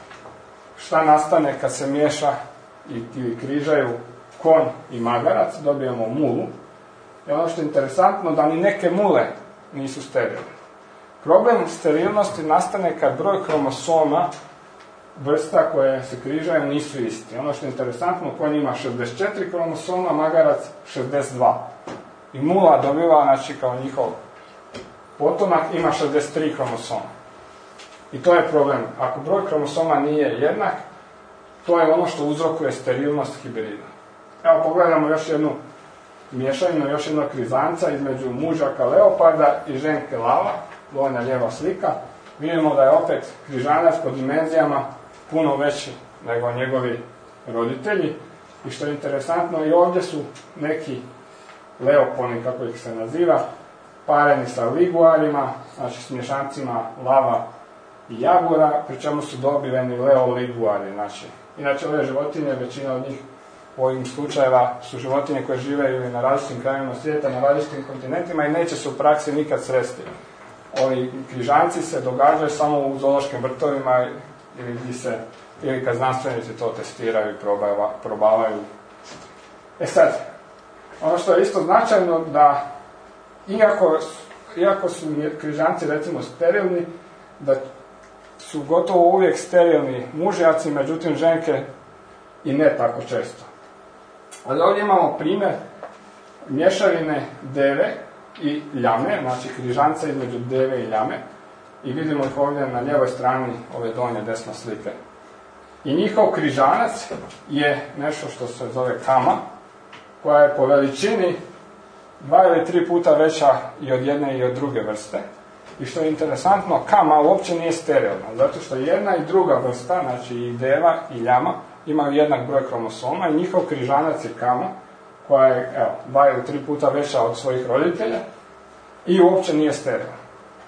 šta nastane kad se miješa ili križaju konj i magarac, dobijemo mulu. I ono što je interesantno da ni neke mule nisu sterilne. Problem sterilnosti nastane kad broj kromosoma vrsta koje se križaju nisu isti. Ono što je interesantno, konj ima šezdeset četiri kromosoma, magarac šezdeset dva. I mula dobiva, znači kao njihov potomak, ima šezdeset tri kromosoma. I to je problem. Ako broj kromosoma nije jednak, to je ono što uzrokuje sterilnost hibrida. Evo pogledamo još jednu mješavinu, još jednog krizanca između mužaka leoparda i ženke lava, donja lijeva slika. Vidimo da je opet križanac po dimenzijama puno veći nego njegovi roditelji. I što je interesantno, i ovdje su neki leoponi, kako ih se naziva, pareni sa liguarima, znači s mješancima lava i jagura, pri čemu su dobiveni leoliguari. Znači, inače ove životinje, većina od njih u ovim slučajeva su životinje koje žive ili na različitim krajevima svijeta, na različitim kontinentima i neće se u praksi nikad sresti. Ovi križanci se događaju samo u zoološkim vrtovima ili, gdje se, ili kad znanstvenici to testiraju i probava, probavaju. E sad, ono što je isto značajno da iako, iako su križanci recimo sterilni, da su gotovo uvijek sterilni mužjaci, međutim ženke i ne tako često. Ali ovdje imamo primjer mješavine deve i ljame, znači križanca između deve i ljame, i vidimo ih ovdje na lijevoj strani ove donje desne slike. I njihov križanac je nešto što se zove kama, koja je po veličini dva ili tri puta veća i od jedne i od druge vrste. I što je interesantno, kama uopće nije sterilna, zato što jedna i druga vrsta, znači i deva i ljama, imaju jednak broj kromosoma i njihov križanac je kama, koja je evo, dva ili tri puta veća od svojih roditelja i uopće nije sterilna.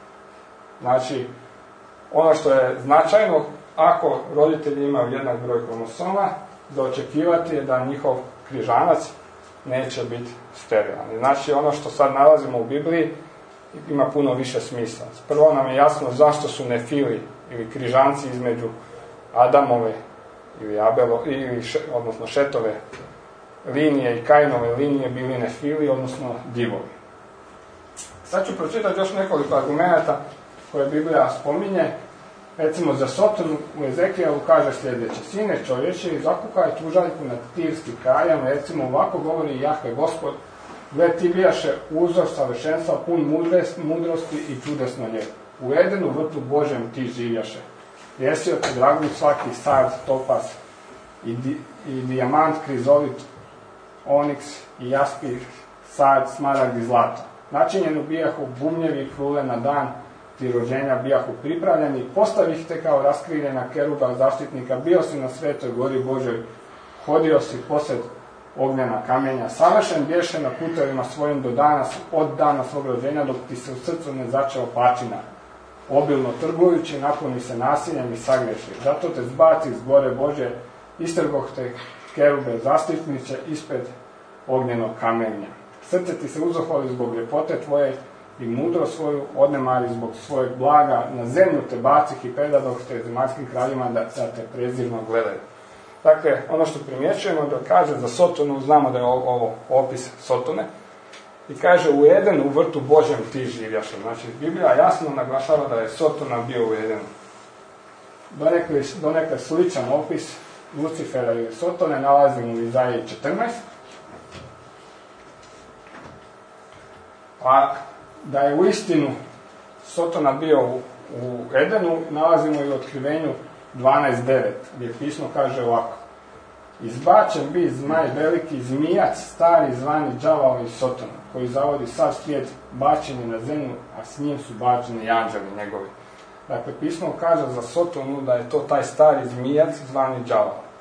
Znači, ono što je značajno, ako roditelji imaju jednak broj kromosoma, za očekivati je da njihov križanac neće biti sterilan. Znači, ono što sad nalazimo u Bibliji ima puno više smisla. Prvo nam je jasno zašto su nefili ili križanci između Adamove ili Abelo, ili še, odnosno Šetove linije i Kainove linije bili nefili, odnosno divovi. Sad ću pročitati još nekoliko argumenata koje Biblija spominje. Recimo za Sotonu u Ezekijelu kaže sljedeće: sine čovječe, zakukaj tužaljku nad tirskim krajem, recimo ovako govori Jahve Gospod, gle ti bijaše uzor savršenstva, pun mudrosti i čudesno lijep. U Edenu vrtu Božem ti živjaše. Jesio te dragu svaki sard, topas i, di, i dijamant, krizolit, oniks i jaspir, sard, smaragd i zlato. Načinjenu bijahu bumnjevi krule na dan ti rođenja bijahu pripravljeni, postavih te kao raskriljena keruba zaštitnika, bio si na svetoj gori Božoj, hodio si posred ognjena kamenja, savršen bješe na putovima svojim do dana, od dana svog rođenja, dok ti se u srcu ne začeo pačina. Obilno trgujući, napuni se nasiljem i sagreši. Zato te zbaci iz gore Bože, istrgoh te kerube zaštitniče ispred ognjenog kamenja. Srce ti se uzohvali zbog ljepote tvoje i mudro svoju odnemari zbog svojeg blaga, na zemlju te bacih i predadok te zemaljskim kraljima da, da te prezirno gledaju. Dakle, ono što primjećujemo da kaže za Sotonu, znamo da je ovo opis Sotone, i kaže u Edenu, u vrtu Božjem ti živjaše. Znači, Biblija jasno naglašava da je Sotona bio u Edenu. Donekle, donekle sličan opis Lucifera i Sotone nalazimo u Izaiji četrnaest. A da je u istinu Sotona bio u, u Edenu, nalazimo i u Otkrivenju dvanaest devet, gdje pismo kaže ovako: izbačen bi zmaj veliki, zmijac, stari zvani đavao i Sotona, koji zavodi sav svijet, bačen je na zemlju, a s njim su bačeni i anđeli njegovi. Dakle, pismo kaže za Sotonu da je to taj stari zmijac zvani đavao.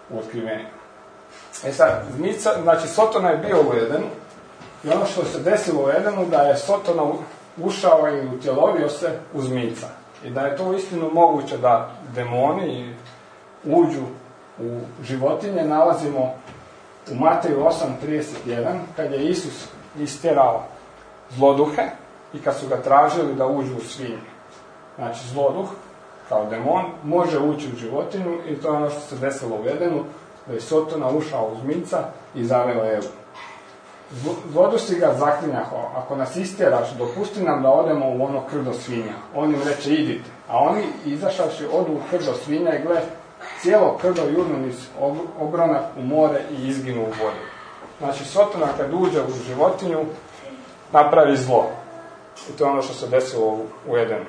u Otkrivenju. E sad, zmica, znači Sotona je bio u Edenu i ono što se desilo u Edenu da je Sotona ušao i utjelovio se u zmica. I da je to uistinu moguće da demoni uđu u životinje, nalazimo u Mateju osam trideset jedan, kad je Isus istjerao zloduhe i kad su ga tražili da uđu u svinje. Znači, zloduh, kao demon, može ući u životinju i to je ono što se desilo u Edenu, da je Sotona ušao u zmica i zaveo Evu. Zlodusi ga zaklinjaho, ako nas istjeraš, dopusti nam da odemo u ono krdo svinja. On im reče, idite. A oni, izašavši, odu u krdo svinja i gle, cijelo krdo jurnu niz ogronak u more i izginu u vodu. Znači, Sotona kad uđe u životinju, napravi zlo. I to je ono što se desilo u Edenu.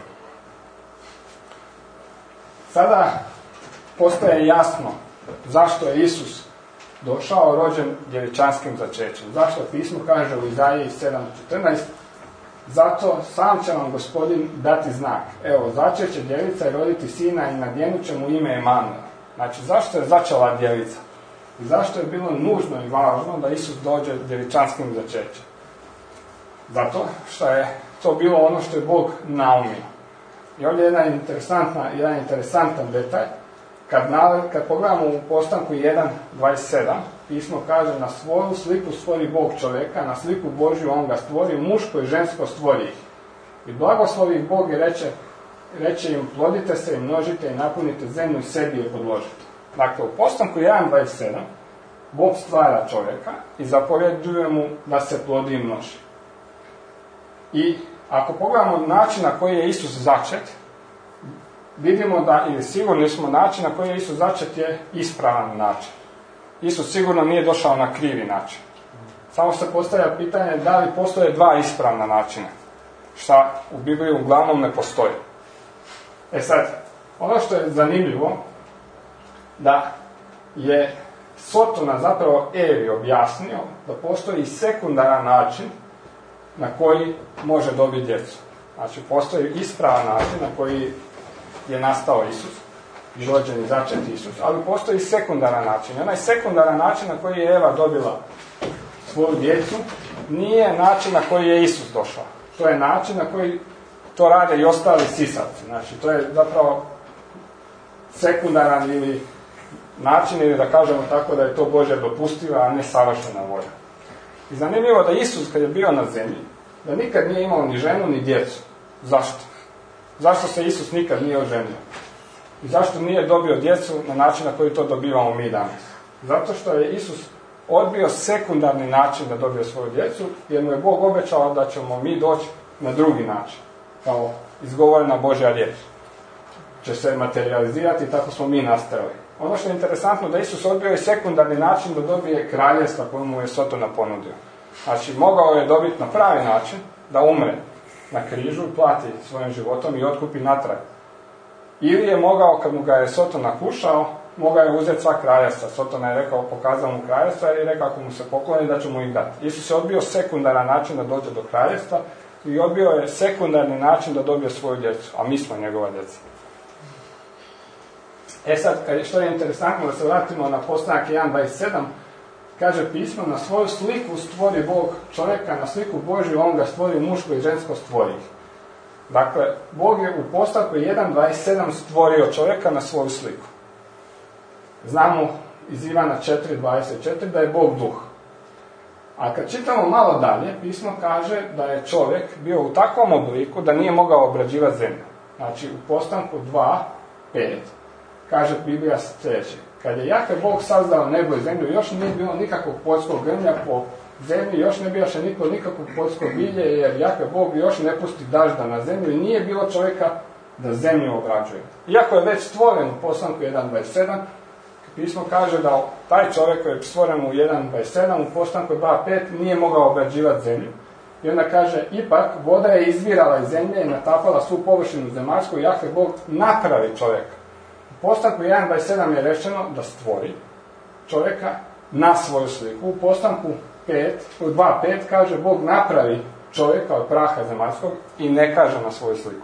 Sada postaje jasno zašto je Isus došao rođen djevičanskim začećem. Zašto pismo kaže u Izaiji sedam četrnaest? Zato sam će vam Gospodin dati znak. Evo, začeće djevica i roditi sina i nadjenut će mu ime Emanuel. Znači, zašto je začela djevica? I zašto je bilo nužno i važno da Isus dođe djevičanskim začećem? Zato što je to bilo ono što je Bog naumio. I ovdje je jedna interesantna, jedan interesantan detalj. Kad, kad pogledamo u postanku jedan dvadeset sedam, pismo kaže, na svoju sliku stvori Bog čovjeka, na sliku Božju on ga stvori, muško i žensko stvori ih. I blagoslovi ih Bog i reče, reče im, plodite se i množite i napunite zemlju i sebi je podložite. Dakle, u postanku jedan dvadeset sedam Bog stvara čovjeka i zapovjeđuje mu da se plodi i množi. I ako pogledamo način na koji je Isus začet, vidimo da, ili sigurni smo, način na koji je Isus začet je ispravan način. Isus sigurno nije došao na krivi način. Samo se postavlja pitanje da li postoje dva ispravna načina, šta u Bibliji uglavnom ne postoji. E sad, ono što je zanimljivo, da je Sotona zapravo Evi objasnio da postoji sekundaran način na koji može dobiti djecu. Znači, postoji ispravan način na koji je nastao Isus, i rođen i začet Isus, ali postoji sekundaran način. I onaj sekundaran način na koji je Eva dobila svoju djecu nije način na koji je Isus došao. To je način na koji to rade i ostali sisavci. Znači, to je zapravo sekundaran ili način, ili da kažemo tako da je to Božja dopustiva, a ne savršena volja. I zanimljivo da Isus, kad je bio na zemlji, da nikad nije imao ni ženu ni djecu. Zašto? Zašto se Isus nikad nije oženio? I zašto nije dobio djecu na način na koji to dobivamo mi danas? Zato što je Isus odbio sekundarni način da dobije svoju djecu, jer mu je Bog obećao da ćemo mi doći na drugi način. Kao izgovorena Božja riječ će se materializirati i tako smo mi nastali. Ono što je interesantno da Isus odbio i sekundarni način da dobije kraljevstva koje mu je Sotona ponudio. Znači, mogao je dobiti na pravi način da umre na križu i plati svojim životom i otkupi natrag. Ili je mogao, kad mu ga je Sotona kušao, mogao je uzeti sva kraljevstva. Sotona je rekao, pokazao mu kraljevstva i rekao ako mu se pokloni da će mu ih dati. Isus je odbio sekundaran način da dođe do kraljevstva i odbio je sekundarni način da dobije svoju djecu, a mi smo njegova djeca. E sad, što je interesantno, da se vratimo na postanak jedan dvadeset sedam, kaže pismo, na svoju sliku stvori Bog čovjeka, na sliku Božju on ga stvori, muško i žensko stvori. Dakle, Bog je u postavku jedan dvadeset sedam stvorio čovjeka na svoju sliku. Znamo iz Ivana četiri dvadeset četiri da je Bog duh. A kad čitamo malo dalje, pismo kaže da je čovjek bio u takvom obliku da nije mogao obrađivati zemlju. Znači, u postanku dva pet kaže Biblija sljedeće. Kad je Jahve Bog sazdao nebo i zemlju, još nije bilo nikakvog poljskog grmlja po zemlji, još ne bijaše niko nikakvog poljskog bilje, jer Jahve Bog još ne pusti dažda na zemlju i nije bilo čovjeka da zemlju obrađuje. Iako je već stvoren u postanku jedan dvadeset sedam, pismo kaže da taj čovjek koji je stvoren u jedan dvadeset sedam, u postanku dva pet, nije mogao obrađivati zemlju. I onda kaže, ipak voda je izvirala iz zemlje i natapala svu površinu zemaljsku i Jahve Bog napravi čovjeka. U postanku jedan dvadeset sedam je rečeno da stvori čovjeka na svoju sliku. U postanku dva pet kaže Bog napravi čovjeka od praha zemaljskog i ne kaže na svoju sliku.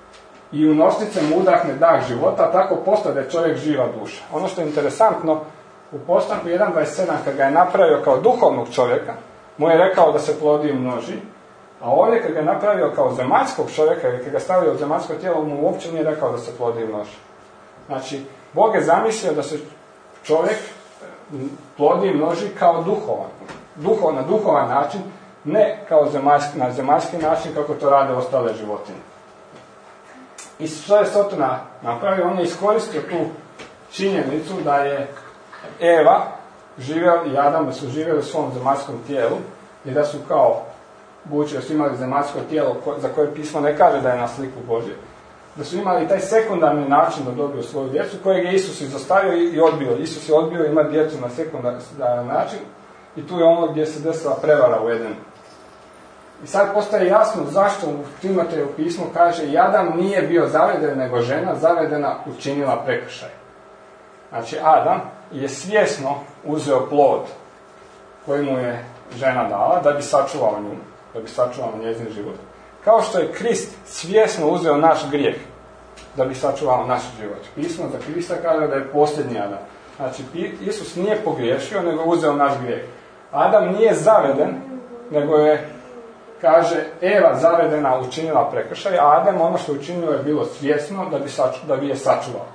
I u nosnice mu udahne dah života, tako postade čovjek živa duša. Ono što je interesantno, U Postanku jedan dvadeset sedam, kad ga je napravio kao duhovnog čovjeka, mu je rekao da se plodi i množi, a ovdje kad ga je napravio kao zemaljskog čovjeka, ili kad ga stavio u zemaljsko tijelo, mu uopće nije rekao da se plodi i množi. Znači, Bog je zamislio da se čovjek plodi i množi kao duhovan, duhov, na duhovan način, ne kao zemaljski, na zemaljski način kako to rade ostale životinje. I što je Sotona napravio? On je iskoristio tu činjenicu da je Eva živjela i Adam, da su živjeli u svom zemaljskom tijelu i da su kao, budući da su imali zemaljsko tijelo za koje pismo ne kaže da je na sliku Božje, da su imali taj sekundarni način da dobiju svoju djecu, kojeg je Isus izostavio i odbio. Isus je odbio imati djecu na sekundarni način i tu je ono gdje se desila prevara u Edenu. I sad postaje jasno zašto u Timoteju pismo kaže i Adam nije bio zaveden, nego žena zavedena učinila prekršaj. Znači Adam je svjesno uzeo plod koji mu je žena dala da bi sačuvao nju, da bi sačuvao njezin život. Kao što je Krist svjesno uzeo naš grijeh da bi sačuvao naš život. Pismo za Krista kaže da je posljednji Adam. Znači Isus nije pogriješio, nego je uzeo naš grijeh. Adam nije zaveden, nego je, kaže, Eva zavedena učinila prekršaj, a Adam ono što učinio je bilo svjesno da bi, saču, da bi je sačuvao.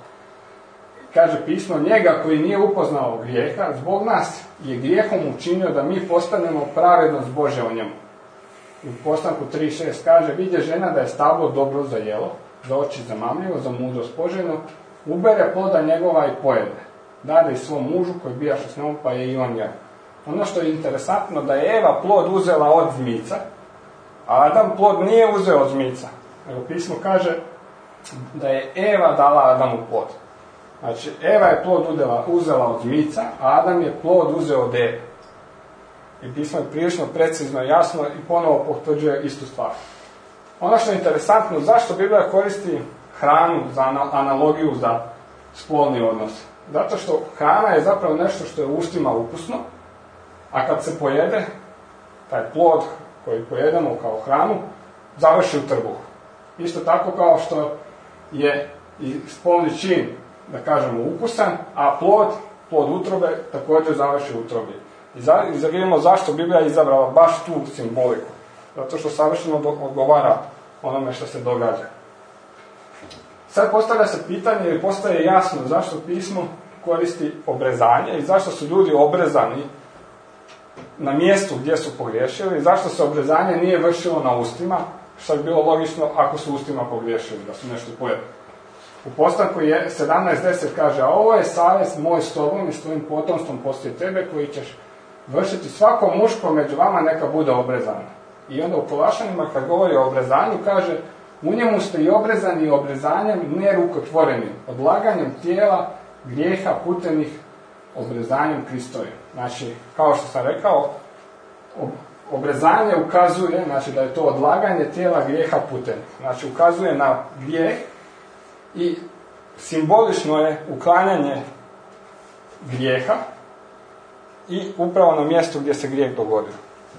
Kaže pismo, njega koji nije upoznao grijeha, zbog nas je grijehom učinio da mi postanemo pravednost Božja u njemu. U Postanku tri šest kaže, vidje žena da je stablo dobro za jelo, za oči zamamljivo, za mudrost poželjno, ubere ploda njegova i pojede. Dade i svom mužu koji bijaše s njom, pa je i on jeo. Ono što je interesantno, da je Eva plod uzela od zmica, a Adam plod nije uzeo od zmica. Nego pismo kaže da je Eva dala Adamu plod. Znači, Eva je plod udela, uzela od zmica, a Adam je plod uzeo od Eve. I pismo je prilično precizno i jasno i ponovo potvrđuje istu stvar. Ono što je interesantno, zašto Biblija koristi hranu za analogiju za spolni odnos? Zato što hrana je zapravo nešto što je u ustima ukusno, a kad se pojede, taj plod koji pojedemo kao hranu, završi u trbuhu. Isto tako kao što je i spolni čin, da kažemo, ukusan, a plod, plod utrobe, također završi u utrobi. I za, i vidimo zašto Biblija je izabrala baš tu simboliku. Zato što savršeno odgovara onome što se događa. Sad postavlja se pitanje, ili postaje jasno zašto pismo koristi obrezanje i zašto su ljudi obrezani na mjestu gdje su pogriješili i zašto se obrezanje nije vršilo na ustima, što bi bilo logično ako su ustima pogriješili, da su nešto pojeli. U Postanku je sedamnaest deset kaže, a ovo je savez moj s tobom i s tvojim potomstvom poslije tebe koji ćeš vršiti, svako muško među vama neka bude obrezano. I onda u Kolašanima kad govori o obrezanju kaže, u njemu ste i obrezani i obrezanjem nerukotvorenim, odlaganjem tijela grijeha putenih obrezanjem Kristovim. Znači, kao što sam rekao, obrezanje ukazuje, znači da je to odlaganje tijela grijeha putenih. Znači, ukazuje na grijeh i simbolično je uklanjanje grijeha i upravo na mjestu gdje se grijeh dogodio.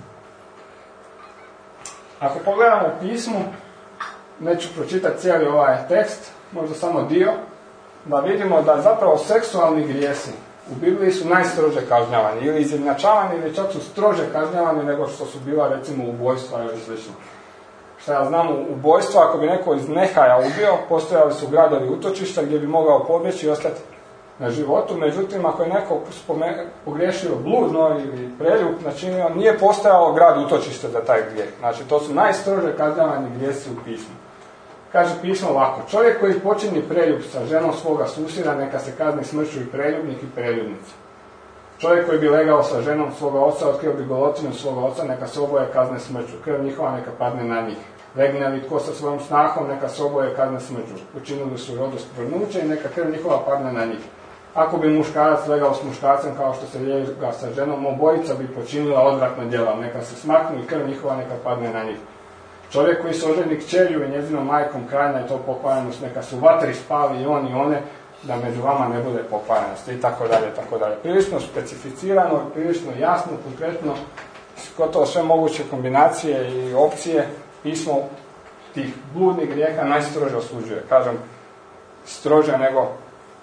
Ako pogledamo u pismu, neću pročitati cijeli ovaj tekst, možda samo dio, da vidimo da zapravo seksualni grijesi u Bibliji su najstrože kažnjavani, ili izjednačavani, ili čak su strože kažnjavani nego što su bila recimo ubojstva ili slično. Što ja znam, ubojstva, ako bi neko iz nehaja ubio, postojali su gradovi utočišta gdje bi mogao pobjeći i ostati na životu, međutim ako je neko spome, pogriješio bludno ili preljub načinio, nije postojalo grad utočište za taj grijeh. Znači to su najstrože kažnjavani grijesi u pismu. Kaže pismo ovako, čovjek koji počini preljub sa ženom svoga susjeda, neka se kazni smrću i preljubnik i preljubnica. Čovjek koji bi legao sa ženom svoga oca, otkrio bi golotinu svoga oca, neka se oboje kazne smrću. Krv njihova neka padne na njih. Legne li tko sa svojom snahom, neka se oboje kazne smrću. Učinili su rodost vrnuće i neka krv njihova padne na njih. Ako bi muškarac legao s muškarcem kao što se lega sa ženom, obojica bi počinila odvratna djela. Neka se smaknu i krv njihova neka padne na njih. Čovjek koji se oženi kćerju i njezinom majkom krajna je to pokvarenost, neka su vatri spali i on i one, da među vama ne bude pokvarenosti i tako dalje, tako dalje. Prilično specificirano, prilično jasno, konkretno, gotovo sve moguće kombinacije i opcije, pismo tih bludnih grijeha najstrože osuđuje. Kažem, strože nego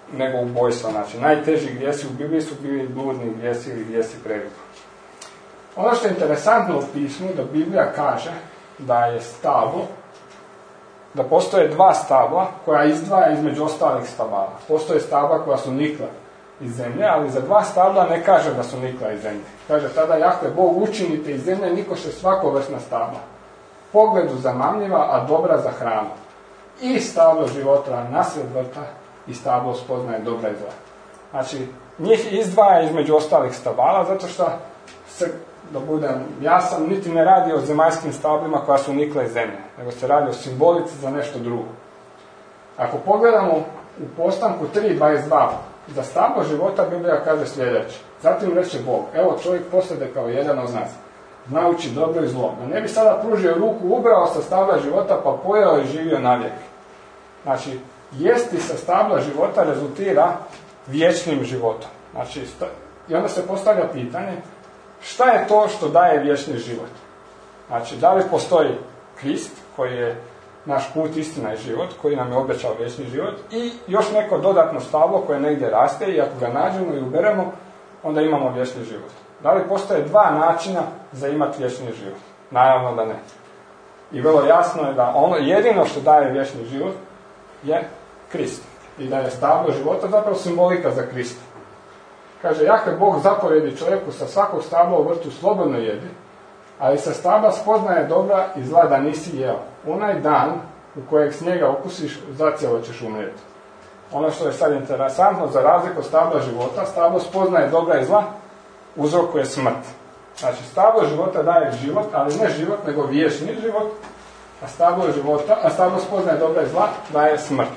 nego ubojstva. Znači, najteži grijesi u Bibliji su bili bludni grijesi ili grijesi preljube. Ono što je interesantno u pismu, da Biblija kaže da je stablo, da postoje dva stabla koja izdvaja između ostalih stabala. Postoje stabla koja su nikla iz zemlje, ali za dva stabla ne kaže da su nikla iz zemlje. Kaže tada Jahve, Bog učinite iz zemlje nikoše svakovrsna stabla. Pogledu zamamljiva, a dobra za hranu. I stablo života nasred vrta i stablo spoznaje dobra i zla. Znači, njih izdvaja između ostalih stabala, zato što se, da budem jasan, niti ne radi o zemaljskim stablima koja su nikla iz zemlje, nego se radi o simbolici za nešto drugo. Ako pogledamo u Postanku tri dvadeset dva, za stablo života Biblija kaže sljedeće. Zatim reče Bog, evo čovjek posjede kao jedan od nas, znajući dobro i zlo. Da ne bi sada pružio ruku, ubrao sa stabla života, pa pojeo i živio navijek. Znači, jesti sa stabla života rezultira vječnim životom. Znači, i onda se postavlja pitanje, šta je to što daje vječni život? Znači, da li postoji Krist, koji je naš put, istina i život, koji nam je obećao vječni život, i još neko dodatno stablo koje negdje raste i ako ga nađemo i uberemo, onda imamo vječni život. Da li postoje dva načina za imati vječni život? Naravno da ne. I vrlo jasno je da ono jedino što daje vječni život je Krist. I da je stablo života zapravo simbolika za Krista. Kaže, Jahve Bog zapovjedi čovjeku sa svakog stabla u vrtu slobodno jedi, ali sa stabla spoznaje dobra i zla da nisi jeo. Onaj dan u kojeg s njega okusiš, zacijelo ćeš umrijeti. Ono što je sad interesantno, za razliku od stabla života, stablo spoznaje dobra i zla, uzrokuje smrt. Znači, stablo života daje život, ali ne život, nego vječni život, a stablo života, a stablo spoznaje dobra i zla, daje smrt.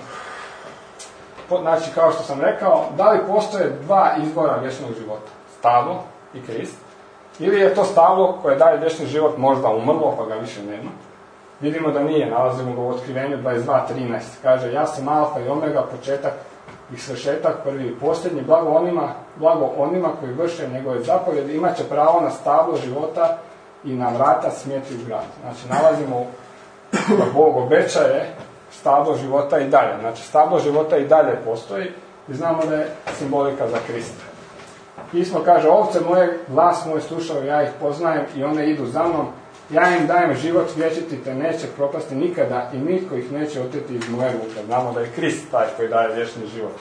Znači, kao što sam rekao, da li postoje dva izbora vječnog života? Stablo i Krist. Ili je to stablo koje daje vječni život možda umrlo, pa ga više nema. Vidimo da nije, nalazimo ga u Otkrivenju dvadeset dva trinaest. Kaže, ja sam alfa i omega, početak i svršetak, prvi i posljednji, blago onima, blago onima koji vrše njegove zapovjedi, imat će pravo na stablo života i na vrata smjeti u grad. Znači, nalazimo da Bog obećaje stablo života i dalje. Znači, stablo života i dalje postoji i znamo da je simbolika za Krista. Pismo kaže, ovce moje, glas moj slušao, ja ih poznajem i one idu za mnom. Ja im dajem život vječiti, te neće propasti nikada i nitko ih neće oteti iz moje ruke. Znamo da je Krist taj koji daje vječni život.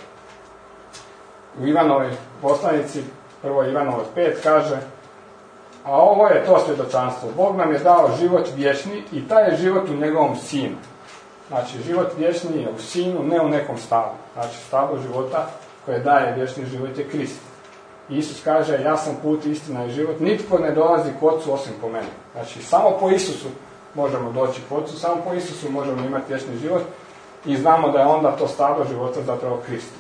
U Ivanovoj poslanici, prvo Ivanova pet, kaže, a ovo je to svjedočanstvo. Bog nam je dao život vječni i taj je život u njegovom sinu. Znači, život vječni je u sinu, ne u nekom stavu. Znači, stablo života koje daje vječni život je Krist. Isus kaže, ja sam put, istina i život, nitko ne dolazi k Otcu osim po meni. Znači, samo po Isusu možemo doći k Otcu, samo po Isusu možemo imati vječni život i znamo da je onda to stablo života zapravo Krist.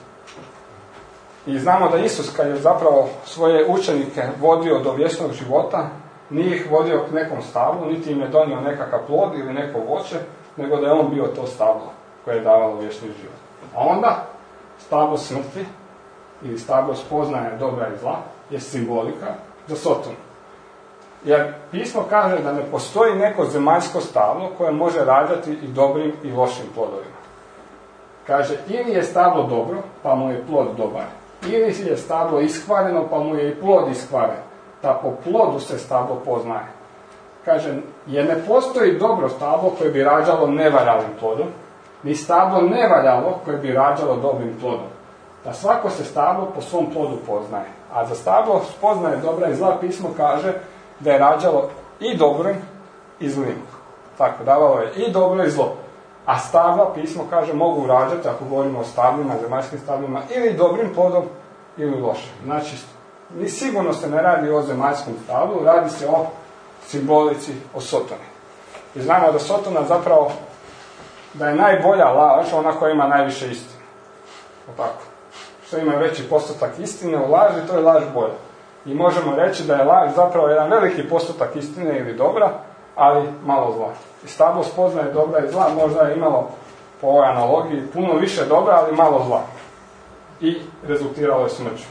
I znamo da Isus, kad je zapravo svoje učenike vodio do vječnog života, nije ih vodio k nekom stablu, niti im je donio nekakav plod ili neko voće, nego da je on bio to stablo koje je davalo vječni život. A onda, stablo smrti, ili stablo spoznaje dobra i zla, je simbolika za Sotonu. Jer pismo kaže da ne postoji neko zemaljsko stablo koje može rađati i dobrim i lošim plodovima. Kaže, ili je stablo dobro, pa mu je plod dobar, ili je stablo iskvareno, pa mu je i plod iskvaren. Da po plodu se stablo poznaje. Kaže, jer ne postoji dobro stablo koje bi rađalo nevaljalim plodom, ni stablo nevaljalo koje bi rađalo dobrim plodom. Da svako se stablo po svom plodu poznaje. A za stablo spoznaje dobra i zla pismo kaže da je rađalo i dobrim i zlim. Tako, davalo je i dobro i zlo. A stabla, pismo kaže, mogu rađati, ako govorimo o stablima, zemaljskim stablima, ili dobrim plodom, ili lošim. Znači, ni sigurno se ne radi o zemaljskom stablu, radi se o simbolici, o Sotoni. I znamo da Sotona zapravo, da je najbolja laž, ona koja ima najviše istine. Tako. Što ima veći postotak istine u laži, to je laž bolja. I možemo reći da je laž zapravo jedan veliki postotak istine ili dobra, ali malo zla. I stablo spoznaje dobra i zla, možda je imalo po ovoj analogiji puno više dobra, ali malo zla. I rezultiralo je smrću.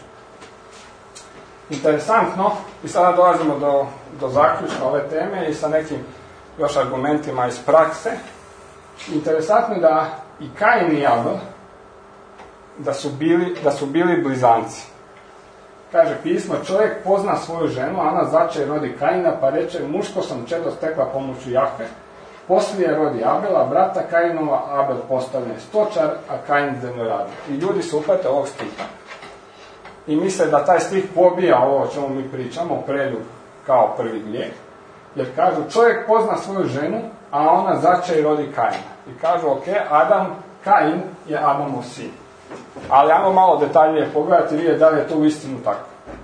Interesantno, i sada dolazimo do, do zaključka ove teme i sa nekim još argumentima iz prakse. Interesantno je da i Kain i Abel da su bili, da su bili blizanci. Kaže pismo, čovjek pozna svoju ženu, a ona začeje rodi Kaina, pa reče, muško sam čedo stekla pomoću Jahve. Poslije rodi Abela, brata Kainova, Abel postane stočar, a Kain zemljoradnik. I ljudi se upate ovog stiha i misle da taj stih pobija ovo o čemu mi pričamo, preljub kao prvi grijeh. Jer kažu, čovjek pozna svoju ženu, a ona začeje rodi Kaina. I kažu, ok, Adam, Kain je Adamov sin. Ali ajmo malo detaljnije pogledati i vidjeti da li je to uistinu tako.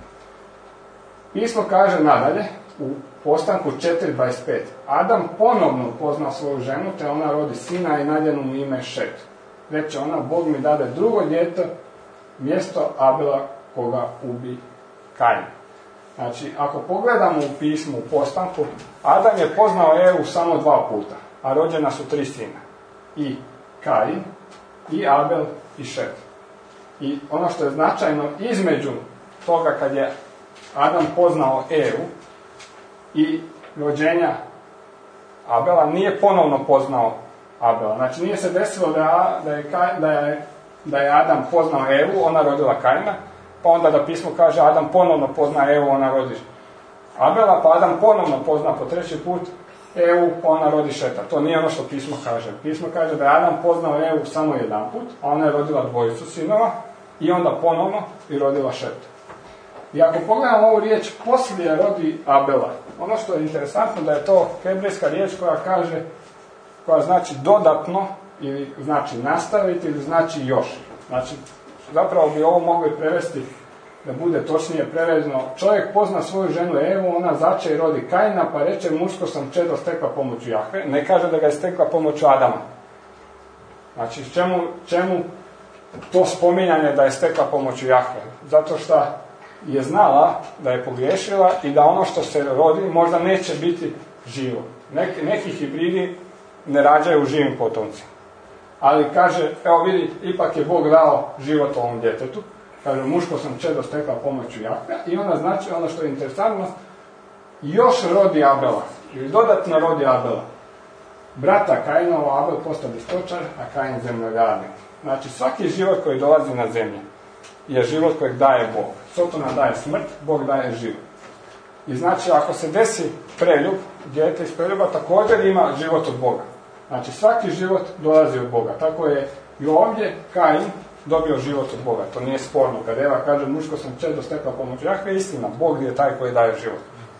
Pismo kaže nadalje, u postanku četiri dvadeset pet. Adam ponovno pozna svoju ženu, te ona rodi sina i nadjenu mu ime Šet. Reče ona, Bog mi dade drugo dijete, mjesto Abela koga ubi Kain. Znači, ako pogledamo u pismu, u postanku, Adam je poznao Evu samo dva puta, a rođena su tri sina. I Kain, i Abel, i Šet. I ono što je značajno između toga kad je Adam poznao Evu i rođenja Abela, nije ponovno poznao Abela. Znači nije se desilo da, da, je, da, je, da je Adam poznao Evu, ona rodila Kaina, pa onda da pismo kaže Adam ponovno pozna Evu, ona rodi Abela, pa Adam ponovno pozna po treći put Evu, pa ona rodi Šeta. To nije ono što pismo kaže. Pismo kaže da je Adam poznao Evu samo jedan put, a ona je rodila dvojicu sinova i onda ponovno i rodila Šeta. I ako pogledamo ovu riječ, poslije rodi Abela, ono što je interesantno da je to hebrejska riječ koja kaže, koja znači dodatno, ili znači nastaviti, ili znači još. Znači, zapravo bi ovo mogli prevesti, da bude točnije prevedeno, čovjek pozna svoju ženu Evu, ona začeje i rodi Kaina, pa reče, muško sam čedo stekla pomoću Jahve. Ne kaže da ga je stekla pomoću Adama. Znači, čemu, čemu to spominjanje da je stekla pomoću Jahve? Zato što je znala da je pogriješila i da ono što se rodi možda neće biti živo. Neki, neki hibridi ne rađaju živim potomcima. Ali kaže, evo vidi, ipak je Bog dao život ovom djetetu. Kaže, muško sam čedo stekla pomoću Jahve. I onda znači, ono što je interesantno, još rodi Abela. Ili dodatno rodi Abela. Brata Kainova, Abel postade stočar, a Kain zemljoradnik. Znači, svaki život koji dolazi na zemlju je život kojeg daje Bog. Sotona daje smrt, Bog daje život. I znači, ako se desi preljub, dijete iz preljuba također ima život od Boga. Znači, svaki život dolazi od Boga. Tako je i ovdje Kain dobio život od Boga. To nije sporno. Kad Eva kaže, muško sam čedo stekla pomoću Jahve, istina, Bog je taj koji daje život.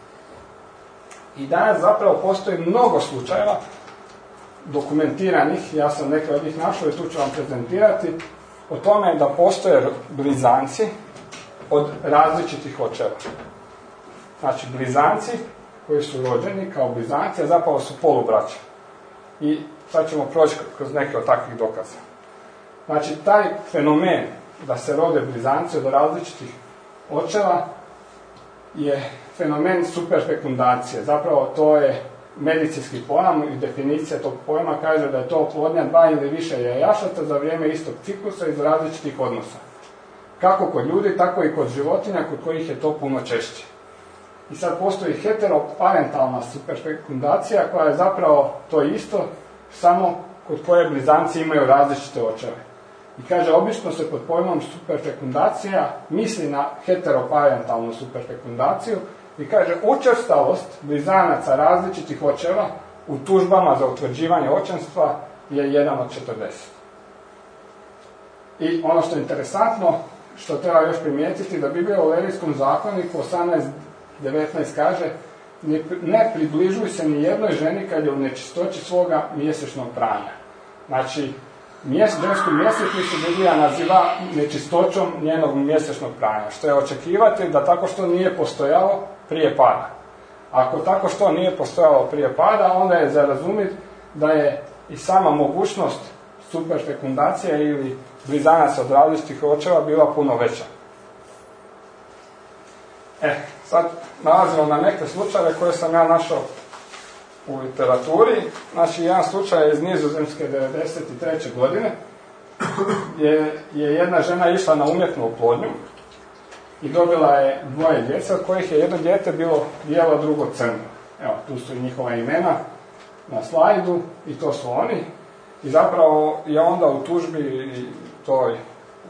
I danas zapravo postoji mnogo slučajeva dokumentiranih, ja sam neke od njih našao i tu ću vam prezentirati, o tome da postoje blizanci od različitih očeva. Znači, blizanci koji su rođeni kao blizanci, a zapravo su polubraća. I sad ćemo proći kroz neke od takvih dokaza. Znači, taj fenomen da se rode blizanci od različitih očeva je fenomen superfekundacije. Zapravo to je medicinski pojam i definicija tog pojma kaže da je to oplodnja dva ili više jajašata za vrijeme istog ciklusa iz različitih odnosa. Kako kod ljudi, tako i kod životinja, kod kojih je to puno češće. I sad postoji heteroparentalna superfekundacija koja je zapravo to isto, samo kod koje blizanci imaju različite očeve. I kaže, obično se pod pojmom superfekundacija misli na heteroparentalnu superfekundaciju i kaže, učestalost blizanaca različitih očeva u tužbama za utvrđivanje očinstva je jedan od četrdeset. I ono što je interesantno, što treba još primijetiti, da Biblija u Levijskom zakoniku osamnaest devetnaest kaže, ne približuj se ni jednoj ženi kad je u nečistoći svoga mjesečnog pranja. Znači, mjes, žensku mjesečnicu Biblija naziva nečistoćom njenog mjesečnog pranja, što je očekivati da tako što nije postojalo prije pada. Ako tako što nije postojalo prije pada, onda je za razumjeti da je i sama mogućnost superfekundacije ili blizanaca od različitih očeva bila puno veća. E, sad nalazimo na neke slučajeve koje sam ja našao u literaturi. Znači, jedan slučaj iz Nizozemske devedeset treće godine je, je jedna žena išla na umjetnu oplodnju i dobila je dvoje djece, od kojih je jedno dijete bilo bijelo, drugo crno. Evo, tu su i njihova imena na slajdu i to su oni. I zapravo je onda u tužbi i toj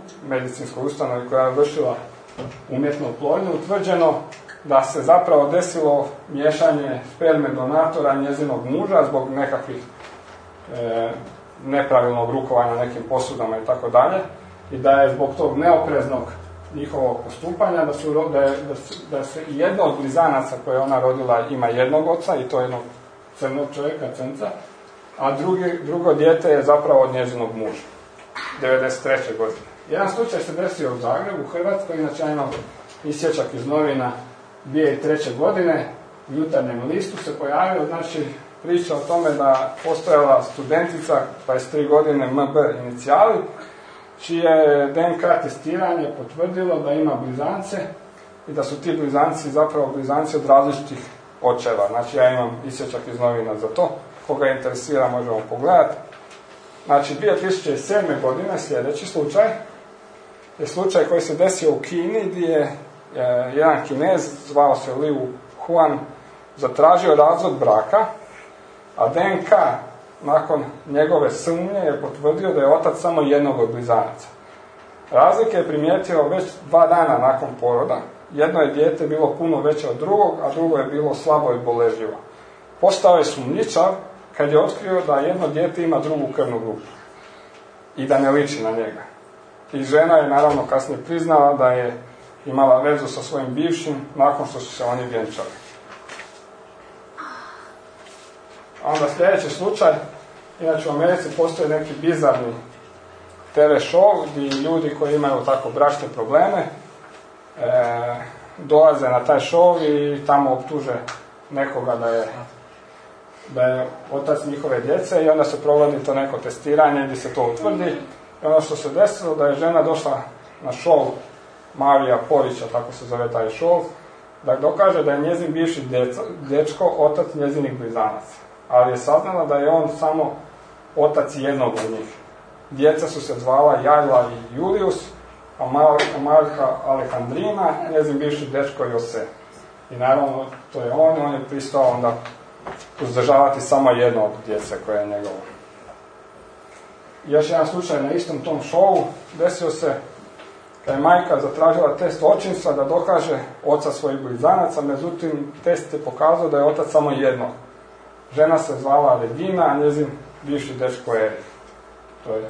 medicinskoj ustanovi koja je vršila umjetnu oplodnju utvrđeno da se zapravo desilo miješanje sperme donatora njezinog muža zbog nekakvih e, nepravilnog rukovanja nekim posudama i tako dalje, i da je zbog tog neopreznog njihovog postupanja da, su, da, je, da, su, da se jedno od blizanaca koje ona rodila ima jednog oca, i to jednog crnog čovjeka, crnca, a drugi, drugo dijete je zapravo od njezinog muža, devedeset treće godine. Jedan slučaj se desio u Zagrebu, u Hrvatskoj, inače ja imam isječak iz novina dvije tisuće treće godine, u Jutarnjem listu se pojavio, znači, priča o tome da postojala studentica, dvadeset tri godine, M B inicijali, čije D N K testiranje potvrdilo da ima blizance i da su ti blizanci zapravo blizanci od različitih očeva. Znači, ja imam isječak iz novina za to, koga interesira možemo pogledati. Znači, dvije tisuće sedme godine, sljedeći slučaj, je slučaj koji se desio u Kini, gdje je e, jedan Kinez, zvao se Liu Huan, zatražio razvod braka, a D N K nakon njegove sumnje je potvrdio da je otac samo jednog od blizanaca. Razlike je primijetio već dva dana nakon poroda. Jedno je dijete bilo puno veće od drugog, a drugo je bilo slabo i boležljivo. Postao je sumnjičav kad je otkrio da jedno dijete ima drugu krvnu grupu i da ne liči na njega. I žena je naravno kasnije priznala da je imala vezu sa svojim bivšim nakon što su se oni vjenčali. A onda sljedeći slučaj, inače u Americi postoje neki bizarni te ve show gdje ljudi koji imaju tako bračne probleme e, dolaze na taj show i tamo optuže nekoga da je, da je otac njihove djece, i onda se provodi to neko testiranje gdje se to utvrdi. I ono što se desilo, da je žena došla na show Marija Porića, tako se zove taj show, da dokaže da je njezin bivši djeco, dječko otac njezinih blizanaca. Ali je saznala da je on samo otac jednog od njih. Djeca su se zvala Jajla i Julius, a Marka Alejandrina, njezin bivši dečko Jose. I naravno, to je on, on je pristao onda uzdržavati samo jedno od djece koje je njegovo. Još jedan slučaj na istom tom šovu desio se kad je majka zatražila test očinstva da dokaže oca svojih blizanaca, međutim test je pokazao da je otac samo jedno. Žena se zvala Regina, a njezin bivši dečko je Erik. To je.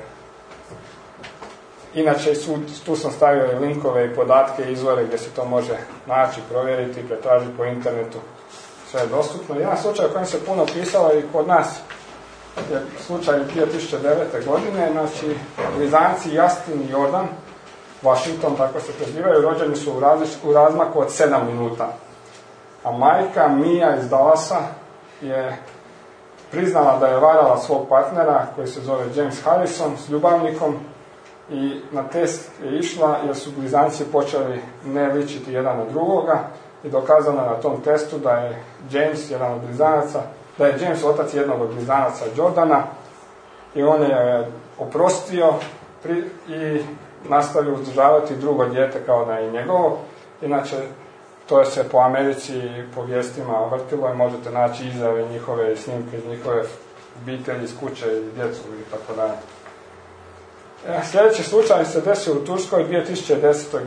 Inače, tu sam stavio i linkove i podatke i izvore gdje se to može naći, provjeriti, pretražiti po internetu. Sve je dostupno. Jedan slučaj o kojem se puno pisalo i kod nas je slučaj dvije tisuće devete. godine. Znači, blizanci Justin i Jordan, Washington, tako se prezivaju, rođeni su u, različ, u razmaku od sedam minuta. A majka Mia iz Dallasa je priznala da je varala svog partnera, koji se zove James Harrison, s ljubavnikom, i na test je išla jer su blizanci počeli ne ličiti jedan na drugoga, i dokazano na tom testu da je James jedan od blizanaca, da je James otac jednog od blizanaca Jordana, i on je oprostio pri, i nastavio uzdržavati drugo dijete kao da je njegovo. Inače, to je se po Americi i po vijestima vrtilo i možete naći izjave njihove i snimke iz njihove obitelji, iz kuće i djecu i tako dalje. E, sljedeći slučaj se desio u Turskoj dvije tisuće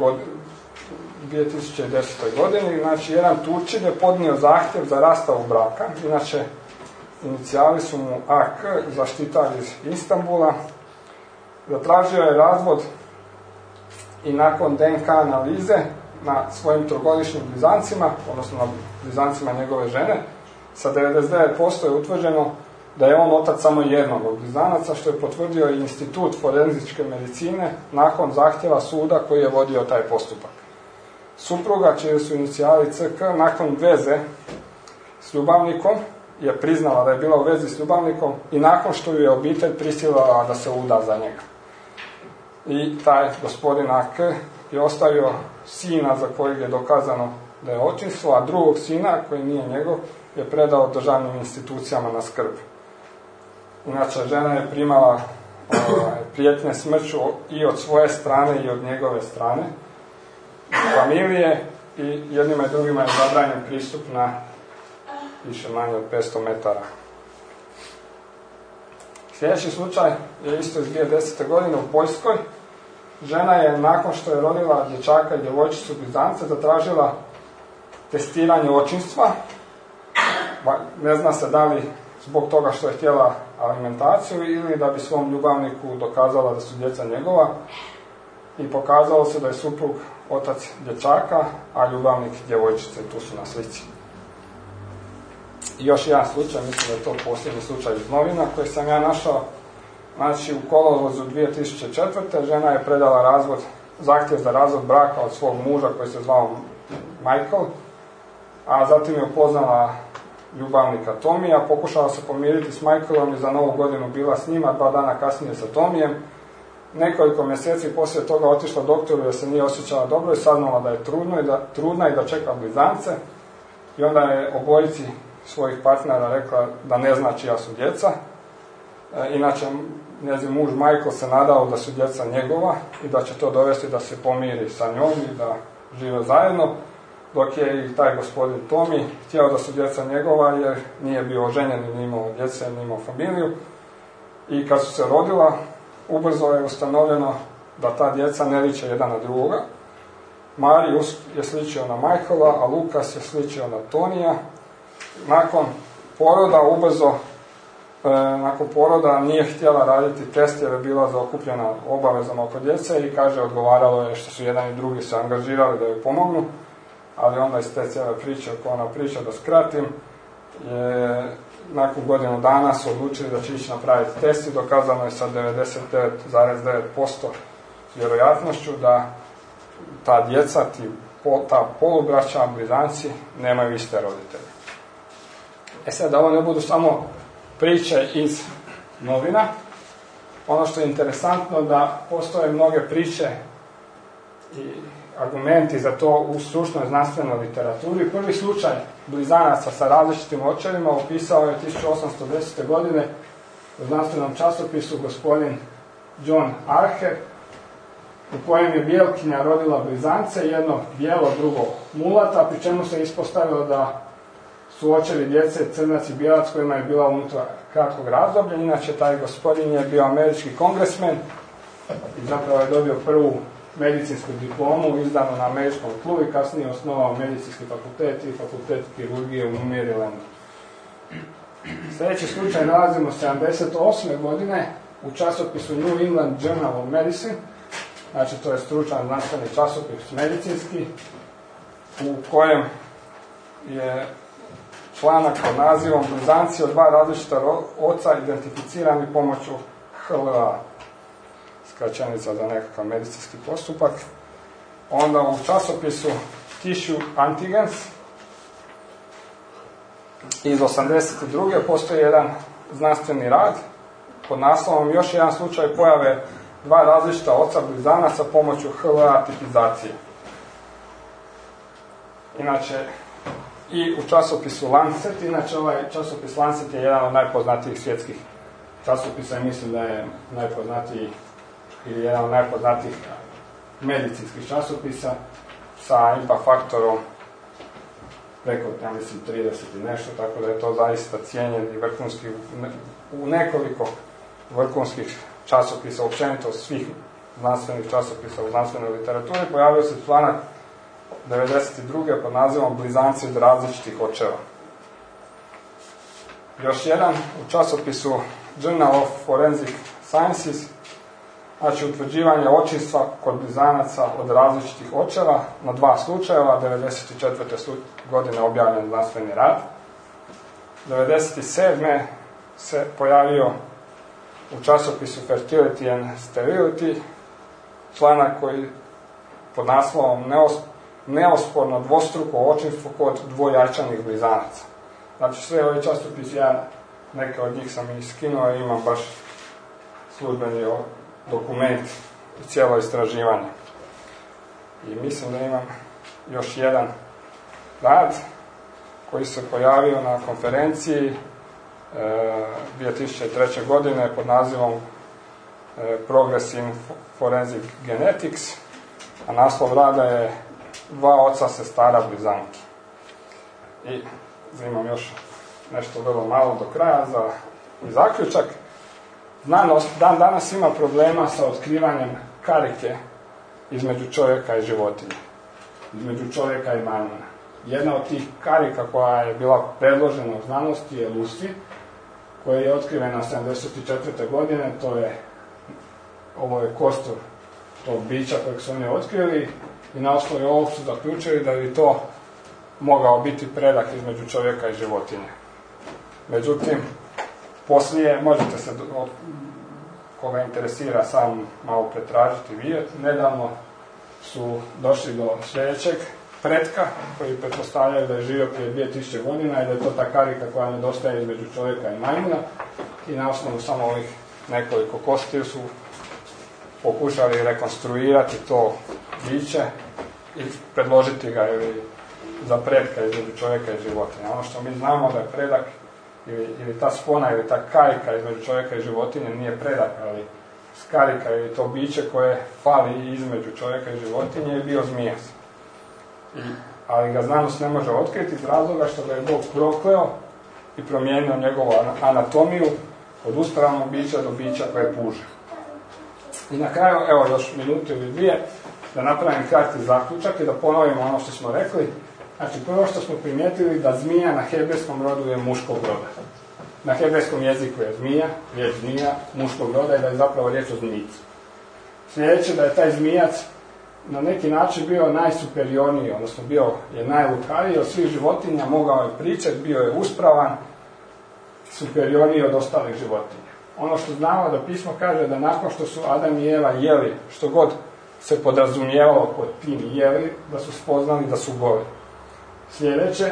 desete. godini. Znači, jedan Turčin je podnio zahtjev za rastavu braka. Inače, inicijali su mu A K, zaštitar iz Istanbula. Zatražio je razvod i nakon D N K analize na svojim trogodišnjim blizancima, odnosno na blizancima njegove žene, sa devedeset devet posto je utvrđeno da je on otac samo jednog od blizanaca, što je potvrdio i Institut forenzičke medicine nakon zahtjeva suda koji je vodio taj postupak. Supruga, čiji su inicijali C K, nakon veze s ljubavnikom je priznala da je bila u vezi s ljubavnikom i nakon što ju je obitelj prisilila da se uda za njega. I taj gospodin A K je ostavio sina za kojeg je dokazano da je očinstvo, a drugog sina, koji nije njegov, je predao državnim institucijama na skrb. Inače, žena je primala ovaj, prijetnje smrću i od svoje strane i od njegove strane, familije, i jednima i drugima je zabranjen pristup na više manje od petsto metara. Sljedeći slučaj je isto iz dvije tisuće desete. godine u Poljskoj. žena je nakon što je rodila dječaka i djevojčicu blizance zatražila testiranje očinstva. Ne zna se da li zbog toga što je htjela alimentaciju ili da bi svom ljubavniku dokazala da su djeca njegova, i pokazalo se da je suprug otac dječaka, a ljubavnik djevojčice. Tu su na slici. I još jedan slučaj, mislim da je to posljednji slučaj iz novina koji sam ja našao. Znači, u kolovozu dvije tisuće četvrte. žena je predala razvod, zahtjev za razvod braka od svog muža koji se zvao Michael, a zatim je upoznala ljubavnika Tomija, pokušala se pomiriti s Michaelom i za novu godinu bila s njima, dva dana kasnije sa Tomijem. Nekoliko mjeseci poslije toga otišla doktoru jer se nije osjećala dobro i saznala da je trudna i da, trudna i da čeka blizance. I onda je obojici svojih partnera rekla da ne zna čija su djeca. E, inače, njezin muž Michael se nadao da su djeca njegova i da će to dovesti da se pomiri sa njom i da žive zajedno, dok je i taj gospodin Tommy htio da su djeca njegova jer nije bio oženjen i nije imao djece, nije imao familiju. I kad su se rodila, ubrzo je ustanovljeno da ta djeca ne liče jedan na drugoga. Marius je sličio na Michaela, a Lukas je sličio na Tonija. Nakon poroda ubrzo, e, nakon poroda nije htjela raditi test jer je bila zaokupljena obavezama oko djece i kaže odgovaralo je što su jedan i drugi se angažirali da joj pomognu, ali onda iz te cijele priče, ako ona priča da skratim, je nakon godinu dana su odlučili da će ići napraviti test i dokazano je sa devedeset devet zarez devet posto vjerojatnošću da ta djeca, ti, ta polubraća, blizanci, nemaju iste roditelje. E sad, da ovo ne budu samo priče iz novina, ono što je interesantno da postoje mnoge priče i argumenti za to u stručnoj znanstvenoj literaturi. Prvi slučaj blizanaca sa različitim očevima opisao je tisuću osamsto desete. godine u znanstvenom časopisu gospodin John Archer, u kojem je bijelkinja rodila blizance, jedno bijelo, drugo mulata, pri čemu se ispostavilo da su očevi djece crnac i bijelac kojima je bila unutar kratkog razdoblja. Inače, taj gospodin je bio američki kongresmen i zapravo je dobio prvu medicinsku diplomu izdanu na američkom tlu i kasnije osnovao medicinski fakultet i fakultet kirurgije u Marylandu. Sljedeći slučaj nalazimo sedamdeset osme. godine u časopisu New England Journal of Medicine, znači to je stručan znanstveni časopis medicinski, u kojem je članak pod nazivom blizanci od dva različita oca identificirani pomoću H L A, skraćenica za nekakav medicinski postupak. Onda u časopisu Tissue Antigens iz osamdeset druge. postoji jedan znanstveni rad pod naslovom još jedan slučaj pojave dva različita oca blizanaca pomoću H L A tipizacije. Inače, i u časopisu Lancet, inače ovaj časopis Lancet je jedan od najpoznatijih svjetskih časopisa i mislim da je najpoznatiji ili jedan od najpoznatijih medicinskih časopisa sa impact faktorom preko, ja mislim, trideset i nešto, tako da je to zaista cijenjen i vrhunski u nekoliko vrhunskih časopisa, općenito svih znanstvenih časopisa u znanstvenoj literaturi. Pojavio se članak devedeset druge. pod nazivom blizanci od različitih očeva. Još jedan u časopisu Journal of Forensic Sciences, znači utvrđivanje očinstva kod blizanaca od različitih očeva na dva slučajeva, devedeset četvrte. godine objavljen znanstveni rad. devedeset sedme. se pojavio u časopisu Fertility and Sterility članak koji pod naslovom neosporno dvostruko očinstvo kod dvojajčanih blizanaca. Znači sve ove časopise, ja neke od njih sam i skinuo i imam baš službeni dokument i cijelo istraživanje. I mislim da imam još jedan rad koji se pojavio na konferenciji e, dvije tisuće treće. godine pod nazivom e, Progress in Forensic Genetics, a naslov rada je Dva oca sestara blizanki. I imam još nešto vrlo malo do kraja za i zaključak. Znanost dan danas ima problema sa otkrivanjem karike između čovjeka i životinje, između čovjeka i majmuna. Jedna od tih karika koja je bila predložena u znanosti je Lucy, koja je otkrivena sedamdeset četvrte godine, to je, ovo je kostur tog bića kojeg su oni otkrili i na osnovi ovog su zaključili da bi to mogao biti predak između čovjeka i životinje. Međutim, poslije, možete se, koga interesira, sam malo pretražiti i vidjeti, nedavno su došli do sljedećeg pretka, koji pretpostavljaju da je živio prije dvije tisuće godina i da je to ta karika koja nedostaje između čovjeka i majmuna, i na osnovu samo ovih nekoliko kostiju su pokušali rekonstruirati to biće i predložiti ga ili za pretka između čovjeka i životinja. Ono što mi znamo da je predak ili, ili ta spona ili ta karika između čovjeka i životinje nije predak, ali karika ili to biće koje fali između čovjeka i životinje je bio zmijas. I, ali ga znanost ne može otkriti iz razloga što ga je Bog prokleo i promijenio njegovu anatomiju od uspravnog bića do bića koje puže. I na kraju, evo još minutu ili dvije, da napravim kratki zaključak i da ponovimo ono što smo rekli. Znači, prvo što smo primijetili da zmija na hebrejskom rodu je muškog roda. Na hebrejskom jeziku je zmija, riječ zmija, muškog roda i da je zapravo riječ o zmijicu. Sljedeće, da je taj zmijac na neki način bio najsuperiorniji, odnosno bio je najlukaviji od svih životinja, mogao je pričati, bio je uspravan, superiorniji od ostalih životinja. Ono što znamo da pismo kaže da nakon što su Adam i Eva jeli, što god se podrazumijevalo pod tim jeli, da su spoznali da su goli. Sljedeće,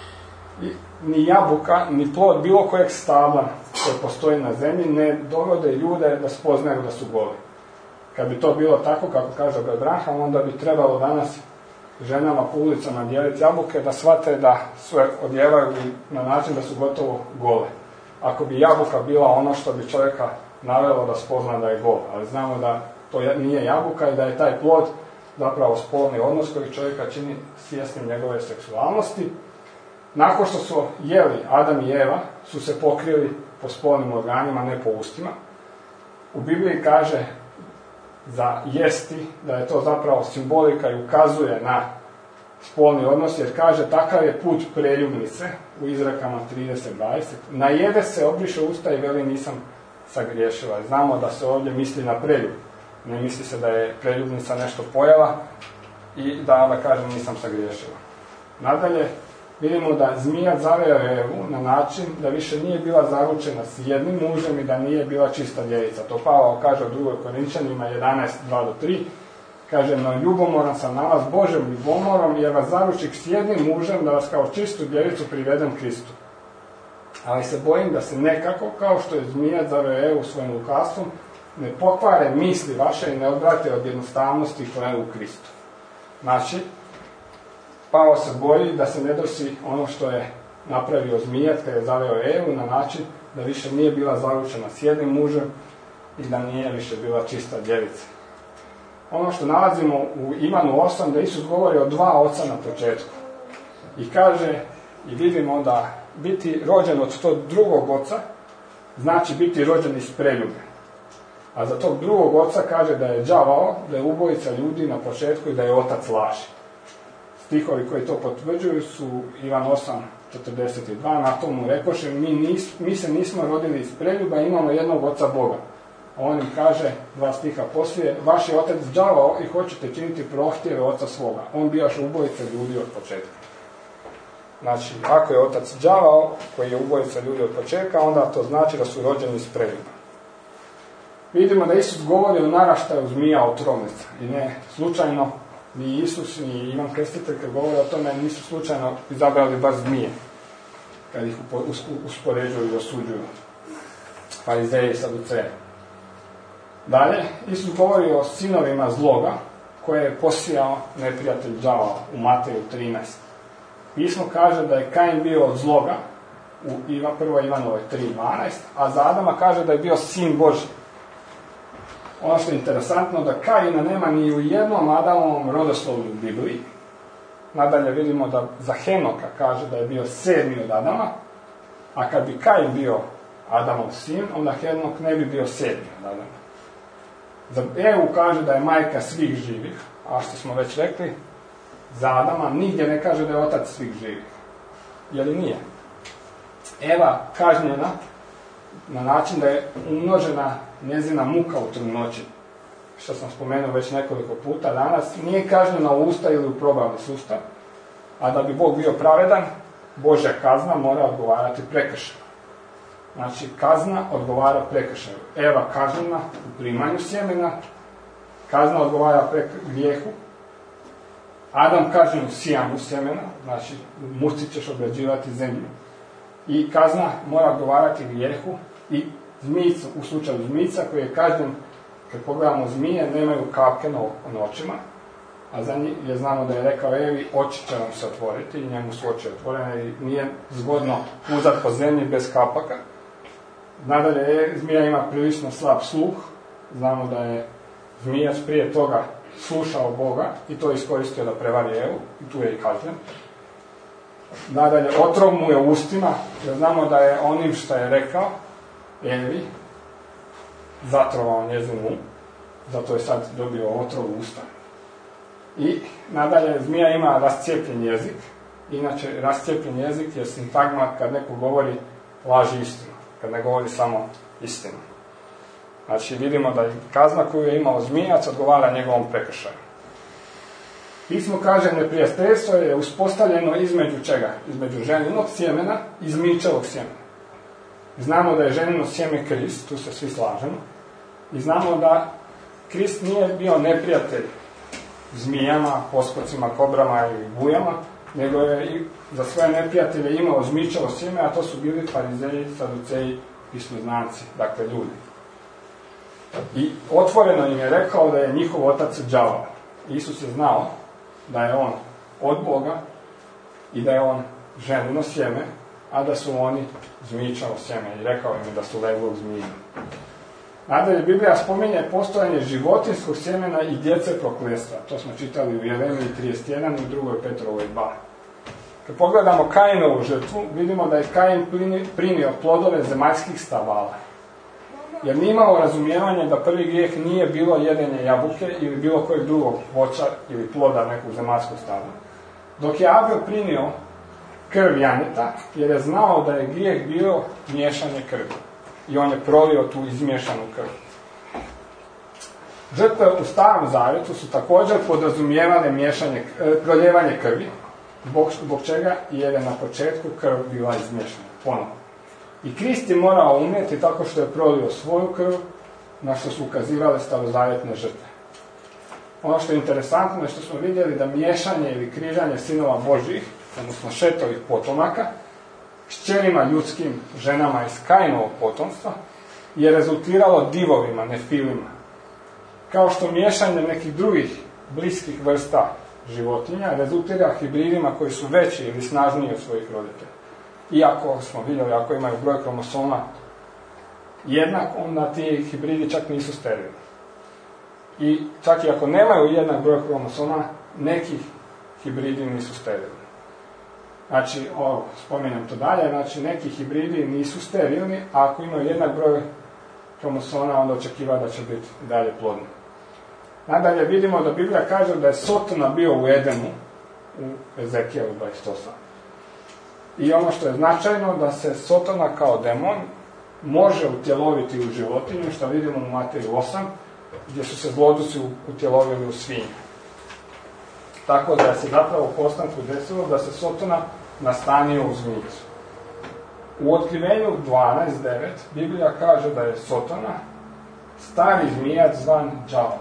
ni jabuka, ni plod bilo kojeg stabla koji postoji na zemlji ne dovode ljude da spoznaju da su goli. Kad bi to bilo tako, kako kaže Abraham, onda bi trebalo danas ženama po ulicama dijeliti jabuke da shvate da sve odjevaju na način da su gotovo gole. Ako bi jabuka bila ono što bi čovjeka navelo da spozna da je gol, ali znamo da to nije jabuka i da je taj plod zapravo spolni odnos koji čovjeka čini svjesnim njegove seksualnosti. Nakon što su jeli Adam i Eva, su se pokrili po spolnim organima, ne po ustima. U Bibliji kaže za jesti da je to zapravo simbolika i ukazuje na spolni odnos, jer kaže takav je put preljubnice u Izrekama trideset dvadeset. Najede se, obriše usta i veli nisam sagriješila. Znamo da se ovdje misli na preljub. Ne misli se da je preljubnica nešto pojela i da onda kaže nisam sagriješila. Nadalje, vidimo da zmija zaveo Evu na način da više nije bila zaručena s jednim mužem i da nije bila čista djevica. To Pavao kaže u drugoj Korinčanima jedanaest dva do tri. Kaže, no ljubomoran sam na vas Božem ljubomorom, jer vas zaručih s jednim mužem da vas kao čistu djevicu privedem Kristu. Ali se bojim da se nekako, kao što je zmija zaveo Evu svojim lukavstvom, ne pokvare misli vaše i ne odvrate od jednostavnosti koja je u Kristu. Znači, Pavao se boji da se ne desi ono što je napravio zmijac kada je zaveo Evu na način da više nije bila zaručena s jednim mužem i da nije više bila čista djevica. Ono što nalazimo u Ivanu osam, da Isus govori o dva oca na početku. I kaže, i vidimo da biti rođen od tog drugog oca znači biti rođen iz preljube. A za tog drugog oca kaže da je đavao, da je ubojica ljudi na početku i da je otac laži. Stihovi koji to potvrđuju su Ivan osam četrdeset dva, na tomu rekoše, mi, nis, mi se nismo rodili iz preljuba, imamo jednog oca Boga. A on im kaže, dva stiha poslije, vaš je otac đavao i hoćete činiti prohtjeve oca svoga. On bijaš ubojica ljudi od početka. Znači, ako je otac đavao, koji je ubojica ljudi od početka, onda to znači da su rođeni iz preljuba. Vidimo da Isus govori o naraštaju zmija otrovnica. I ne slučajno, ni Isus, ni Ivan Krstitelj kad govore o tome, nisu slučajno izabrali baš zmije, kad ih uspoređuju i osuđuju. Farizeji i Saduceji. Dalje, Isus govori o sinovima zloga, koje je posijao neprijatelj đavao u Mateju trinaest. Pismo kaže da je Kain bio od zloga u prvoj Ivanovoj tri dvanaest, a za Adama kaže da je bio sin Božji. Ono što je interesantno, da Kaina nema ni u jednom Adamovom rodoslovu u Bibliji. Nadalje vidimo da za Henoka kaže da je bio sedmi od Adama, a kad bi Kain bio Adamov sin, onda Henok ne bi bio sedmi od Adama. Za Evu kaže da je majka svih živih, a što smo već rekli, za Adama nigdje ne kaže da je otac svih živih. Je li nije? Eva kažnjena na način da je umnožena njezina muka u trudnoći, što sam spomenuo već nekoliko puta danas, nije kažnjena u usta ili u probavni sustav, a da bi Bog bio pravedan, Božja kazna mora odgovarati prekršajno. Znači, kazna odgovara prekršaju. Eva kažnjena u primanju sjemena, kazna odgovara grijehu. Adam kažnjen u sijanju sjemena, znači muci ćeš obrađivati zemlju. I kazna mora odgovarati grijehu i zmijicu, u slučaju zmijica koji je kažnjen, kad pogledamo zmije, nemaju kapke na očima, a za njih je znamo da je rekao Evi, oči će vam se otvoriti i njemu su oči otvorene i nije zgodno puzati po zemlji bez kapaka. Nadalje, zmija ima prilično slab sluh, znamo da je zmijac prije toga slušao Boga i to je iskoristio da prevari Evu i tu je i kažnjen. Nadalje, otrov mu je u ustima, jer znamo da je onim što je rekao Evi zatrovao njezin um, zato je sad dobio otrov u usta. I nadalje, zmija ima rascijepljen jezik, inače rascijepljen jezik je sintagma kad neko govori laži istinu, kad ne govori samo istinu. Znači vidimo da je kazna koju je imao zmijac odgovara njegovom prekršaju. Pismo kaže neprijateljstvo je uspostavljeno između čega? Između ženinog sjemena i zmijčevog sjemena. Znamo da je ženino sjeme Krist, tu se svi slažemo. I znamo da Krist nije bio neprijatelj zmijama, poskocima, kobrama i bujama, nego je i za svoje neprijatelje imao zmijčevo sjeme, a to su bili farizeji, saduceji, pismoznanci, dakle ljudi. I otvoreno im je rekao da je njihov otac đavao. Isus je znao da je on od Boga i da je on ženino sjeme, a da su oni zmijčevo sjeme. I rekao im je da su leglo zmije. Nadalje, Biblija spominje postojanje životinskog sjemena i djece prokletstva. To smo čitali u Jeremiji trideset jedan i drugoj Petrovoj dva. Kad pogledamo Kainovu žrtvu, vidimo da je Kain primio plodove zemaljskih stabala. Jer nije imao razumijevanje da prvi grijeh nije bilo jedenje jabuke ili bilo kojeg drugog voća ili ploda nekog zemaljskog stabla. Dok je Abel primio krv janjeta, jer je znao da je grijeh bio miješanje krvi. I on je prolio tu izmiješanu krv. Žrtve u Starom Zavjetu su također podrazumijevale miješanje, proljevanje krvi, zbog, zbog čega jer je na početku krv bila izmiješana ponovno. I Krist je morao umjeti tako što je prolio svoju krv, na što su ukazivale starozavjetne žrtve. Ono što je interesantno je što smo vidjeli da miješanje ili križanje sinova Božjih, odnosno Šetovih potomaka, s kćerima ljudskim ženama iz Kainovog potomstva, je rezultiralo divovima, nefilima. Kao što miješanje nekih drugih bliskih vrsta životinja rezultira hibridima koji su veći ili snažniji od svojih roditelja. Iako smo vidjeli, ako imaju broj kromosoma jednak, onda ti hibridi čak nisu sterilni. I čak i ako nemaju jednak broj kromosoma, neki hibridi nisu sterilni. Znači, ovo, spominjem to dalje, znači neki hibridi nisu sterilni, a ako imaju jednak broj kromosoma, onda očekiva da će biti dalje plodni. Nadalje vidimo da Biblija kaže da je Sotona bio u Edenu, u Ezekijelu dvadeset osam. I ono što je značajno, da se Sotona kao demon može utjeloviti u životinju, što vidimo u Mateju osam, gdje su se zlodusi utjelovili u svinju. Tako da se zapravo u postanku desilo da se Sotona nastanio u zmijicu. U Otkrivenju dvanaest devet Biblija kaže da je Sotona stari zmijac zvan đavo.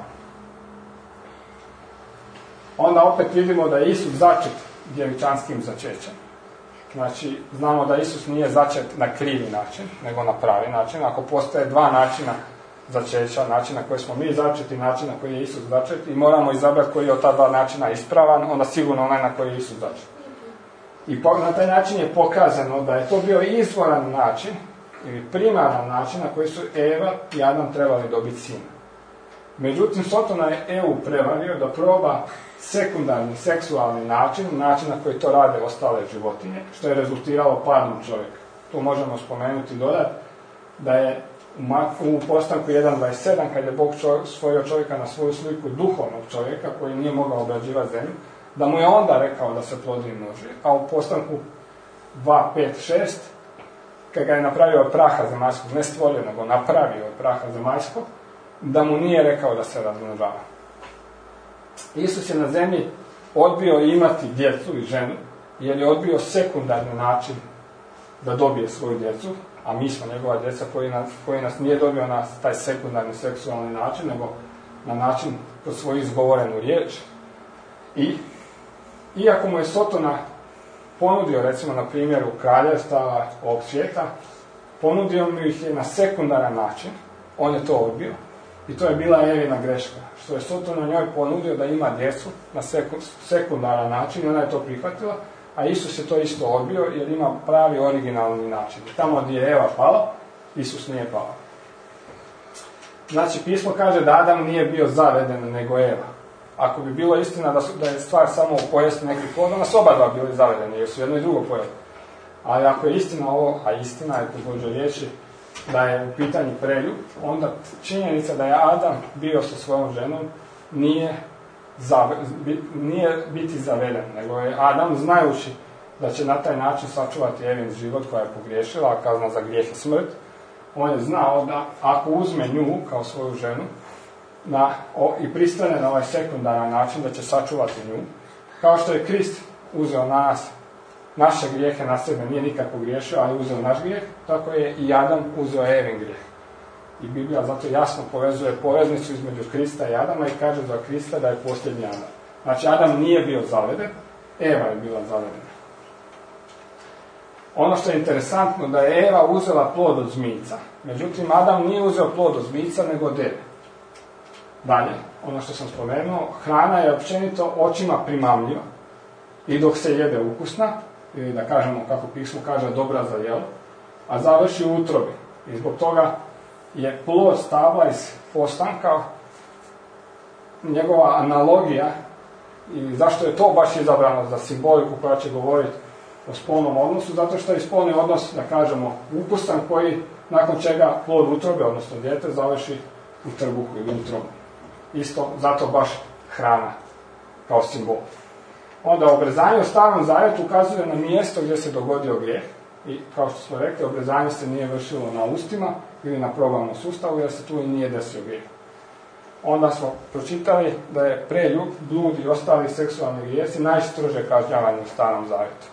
Onda opet vidimo da je Isus začet djevičanskim začećem. Znači, znamo da Isus nije začet na krivi način, nego na pravi način. Ako postoje dva načina začeća, način na koji smo mi začeti i način na koji je Isus začet, i moramo izabrati koji je od ta dva načina ispravan, onda sigurno onaj na koji je Isus začet. I na taj način je pokazano da je to bio izvoran način, ili primaran način na koji su Eva i Adam trebali dobiti sina. Međutim, Sotona je Evu prevario da proba sekundarni, seksualni način, način na koji to rade ostale životinje, što je rezultiralo padom čovjeka. Tu možemo spomenuti dodat da je u Postanku jedan dvadeset sedam, kad je Bog stvorio čovjeka na svoju sliku duhovnog čovjeka koji nije mogao obrađivati zemlju, da mu je onda rekao da se plodi i množi. A u Postanku dva pet šest, kad ga je napravio od praha zemaljskog, ne stvorio, nego napravio od praha zemaljskog, da mu nije rekao da se razmnožava. Isus je na zemlji odbio imati djecu i ženu, jer je odbio sekundarni način da dobije svoju djecu, a mi smo njegova djeca koji nas, koji nas nije dobio na taj sekundarni seksualni način, nego na način kroz svoju izgovorenu riječ. I iako mu je Sotona ponudio, recimo na primjeru kraljevstava ovog svijeta, ponudio mu ih je na sekundaran način, on je to odbio. I to je bila Evina greška, što je Sotona njoj ponudio da ima djecu na sekundaran način i ona je to prihvatila, a Isus je to isto odbio jer ima pravi originalni način. Tamo gdje je Eva pala, Isus nije pao. Znači, pismo kaže da Adam nije bio zaveden nego Eva. Ako bi bilo istina da, su, da je stvar samo pojesti neki plod, onda su oba dva bili zavedeni jer su jedno i drugo pojeli. Ali ako je istina ovo, a istina je također riječi, da je u pitanju preljub, onda činjenica da je Adam bio sa svojom ženom nije, zave, nije biti zaveden, nego je Adam, znajući da će na taj način sačuvati Evin život koja je pogriješila, a kazna za grijeh je smrt, on je znao da ako uzme nju kao svoju ženu na, o, i pristane na ovaj sekundaran način da će sačuvati nju, kao što je Krist uzeo na nas naše grijehe na sebe, nije nikad pogriješio, ali uzeo naš grijeh, tako je i Adam uzeo Evin grijeh. I Biblija zato jasno povezuje poveznicu između Krista i Adama i kaže za Krista da je posljednji Adam. Znači, Adam nije bio zaveden, Eva je bila zavedena. Ono što je interesantno da je Eva uzela plod od zmijca, međutim Adam nije uzeo plod od zmijca nego od Eve. Dalje, ono što sam spomenuo, hrana je općenito očima primamljiva i dok se jede ukusna, ili da kažemo kako pismo kaže dobra za jelo, a završi u utrobi. I zbog toga je plod stabla iz Postanka njegova analogija i zašto je to baš izabrano za simboliku koja će govoriti o spolnom odnosu, zato što je spolni odnos, da kažemo, ukusan koji nakon čega plod utrobe, odnosno dijete, završi u trbuhu ili utrobu. Isto, zato baš hrana kao simbol. Onda obrezanje u Starom Zavjetu ukazuje na mjesto gdje se dogodio grijeh. I kao što smo rekli, obrezanje se nije vršilo na ustima ili na probavnom sustavu jer se tu i nije desio grijeh. Onda smo pročitali da je preljub, blud i ostali seksualni grijesi najstrože kažnjavanje u Starom Zavjetu.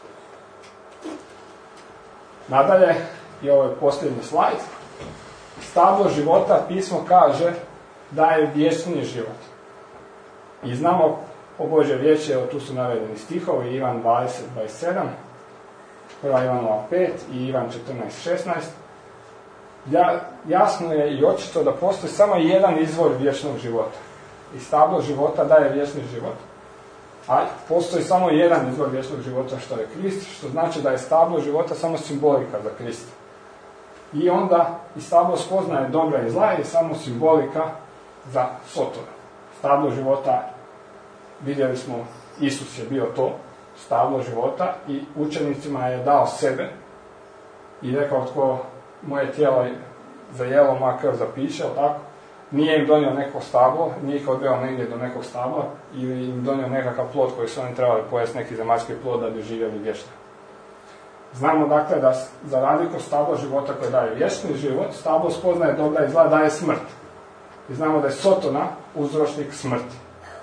Nadalje, i ovo je posljednji slajd, stablo života pismo kaže da je vječni život. I znamo o Božje riječi, evo tu su navedeni stihovi, Ivan dvadeset dvadeset sedam, prva Ivanova pet i Ivan četrnaest šesnaest. Ja, jasno je i očito da postoji samo jedan izvor vječnog života. I stablo života daje vječni život. A postoji samo jedan izvor vječnog života, što je Krist, što znači da je stablo života samo simbolika za Krista. I onda i stablo spoznaje dobra i zla je samo simbolika za Sotona. Stablo života, vidjeli smo, Isus je bio to, stablo života, i učenicima je dao sebe i rekao tko moje tijelo za jelo, moja krv za piće, tako? Nije im donio neko stablo, nije ih odveo negdje do nekog stabla ili im donio nekakav plod koji su oni trebali pojesti, neki zemaljski plod da bi živjeli vječno. Znamo dakle da za razliku stablo života koje daje vječni život, stablo spoznaje dobra i zla daje smrt. I znamo da je Sotona uzročnik smrti.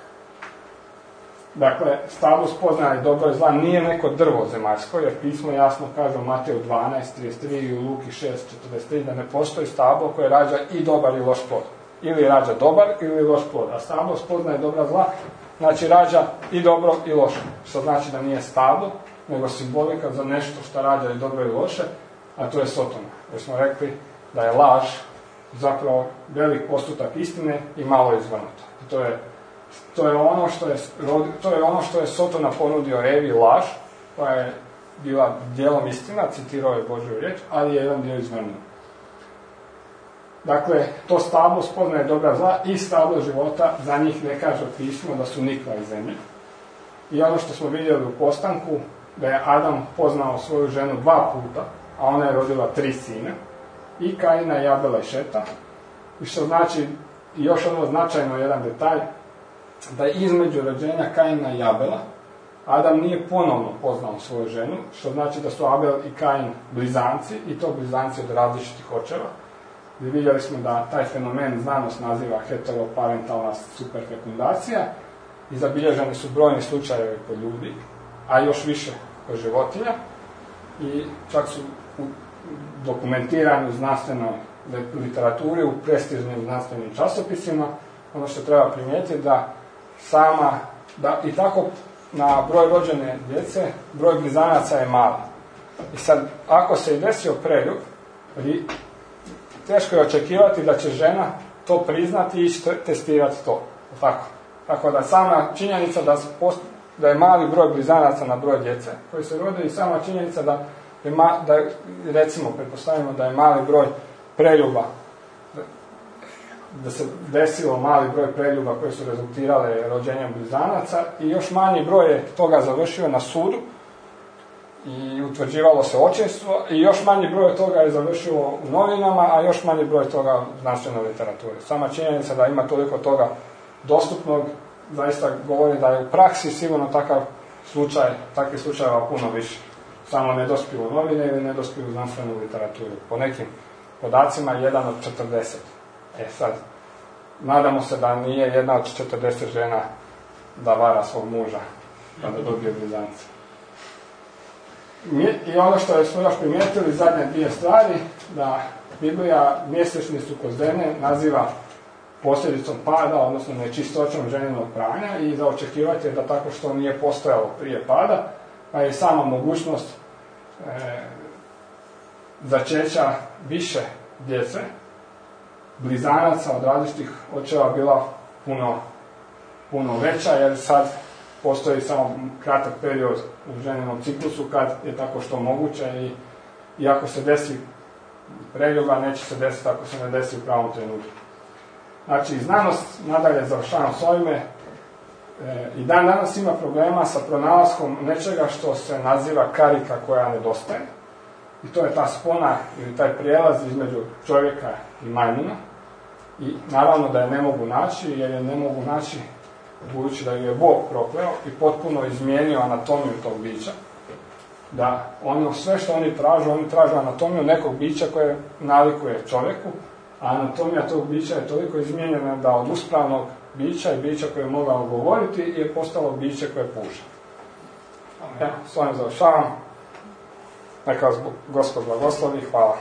Dakle, stablo spoznaje dobro i zla nije neko drvo zemaljsko, jer pismo jasno kaže u Mateju dvanaest trideset tri i u Luki šest četrdeset tri da ne postoji stablo koje rađa i dobar i loš plod. Ili rađa dobar ili loš plod. A stablo spoznaje dobra zla, znači rađa i dobro i loše. Što znači da nije stablo, nego simbolika za nešto što rađa i dobro i loše, a to je Sotona. Jer smo rekli da je laž zapravo velik postotak istine i malo izvrnuto. I to je To je ono što je, to je ono što je Sotona ponudio Evi, laž, koja je bila dijelom istina, citirao je Božju riječ, ali je jedan dio izvrnuo. Dakle, to stablo spoznaje dobra zla i stablo života, za njih ne kaže pismo da su nikla iz zemlje. I ono što smo vidjeli u Postanku, da je Adam poznao svoju ženu dva puta, a ona je rodila tri sina. i Kaina i Abela i Šeta, i što znači, još ono značajno jedan detalj, da između rođenja Kaina i Abela, Adam nije ponovno poznao svoju ženu, što znači da su Abel i Kain blizanci, i to blizanci od različitih očeva. I vidjeli smo da taj fenomen znanost naziva heteroparentalna superfekundacija, i zabilježeni su brojni slučajevi kod ljudi, a još više kod životinja, i čak su dokumentirani u znanstvenoj literaturi, u prestižnim znanstvenim časopisima. Ono što treba primijetiti da sama, da i tako na broj rođene djece, broj blizanaca je mali. I sad, ako se i desio preljub, teško je očekivati da će žena to priznati i ići testirati to. Tako. Tako da sama činjenica da, post, da je mali broj blizanaca na broj djece koji se rode, i sama činjenica da, je ma, da recimo, pretpostavimo da je mali broj preljuba, da se desilo mali broj preljuba koji su rezultirale rođenjem blizanaca, i još manji broj je toga završio na sudu i utvrđivalo se očinstvo, i još manji broj toga je završilo u novinama, a još manji broj toga u znanstvenoj literaturi. Sama činjenica da ima toliko toga dostupnog zaista govori da je u praksi sigurno takav slučaj, takvih slučajeva puno više. Samo ne dospiju u novine ili ne dospiju u znanstvenu literaturu. Po nekim podacima jedan od četrdeset. E sad, nadamo se da nije jedna od četrdeset žena da vara svog muža kada dobije blizance. I ono što smo još primijetili, zadnje dvije stvari, da Biblija mjesečnicu kod žene naziva posljedicom pada, odnosno nečistoćom ženinog pranja, i za očekivati je da tako što nije postojalo prije pada, pa je sama mogućnost e, začeća više djece, blizanaca od različitih očeva, bila puno, puno veća, jer sad postoji samo kratak period u ženinom ciklusu kad je tako što moguće, i, i ako se desi preljuba, neće se desiti ako se ne desi u pravom trenutku. Znači, znanost, nadalje završavam s ovime, e, i dan danas ima problema sa pronalaskom nečega što se naziva karika koja nedostaje, i to je ta spona ili taj prijelaz između čovjeka i majmuna, i naravno da je ne mogu naći, jer je ne mogu naći budući da ju je Bog prokleo i potpuno izmijenio anatomiju tog bića, da ono, sve što oni tražu, oni tražu anatomiju nekog bića koje nalikuje čovjeku, a anatomija tog bića je toliko izmijenjena da od uspravnog bića i bića koje je mogao govoriti je postalo biće koje puša. Evo, s ovim završavam. Neka vas Gospod blagoslovi. Hvala.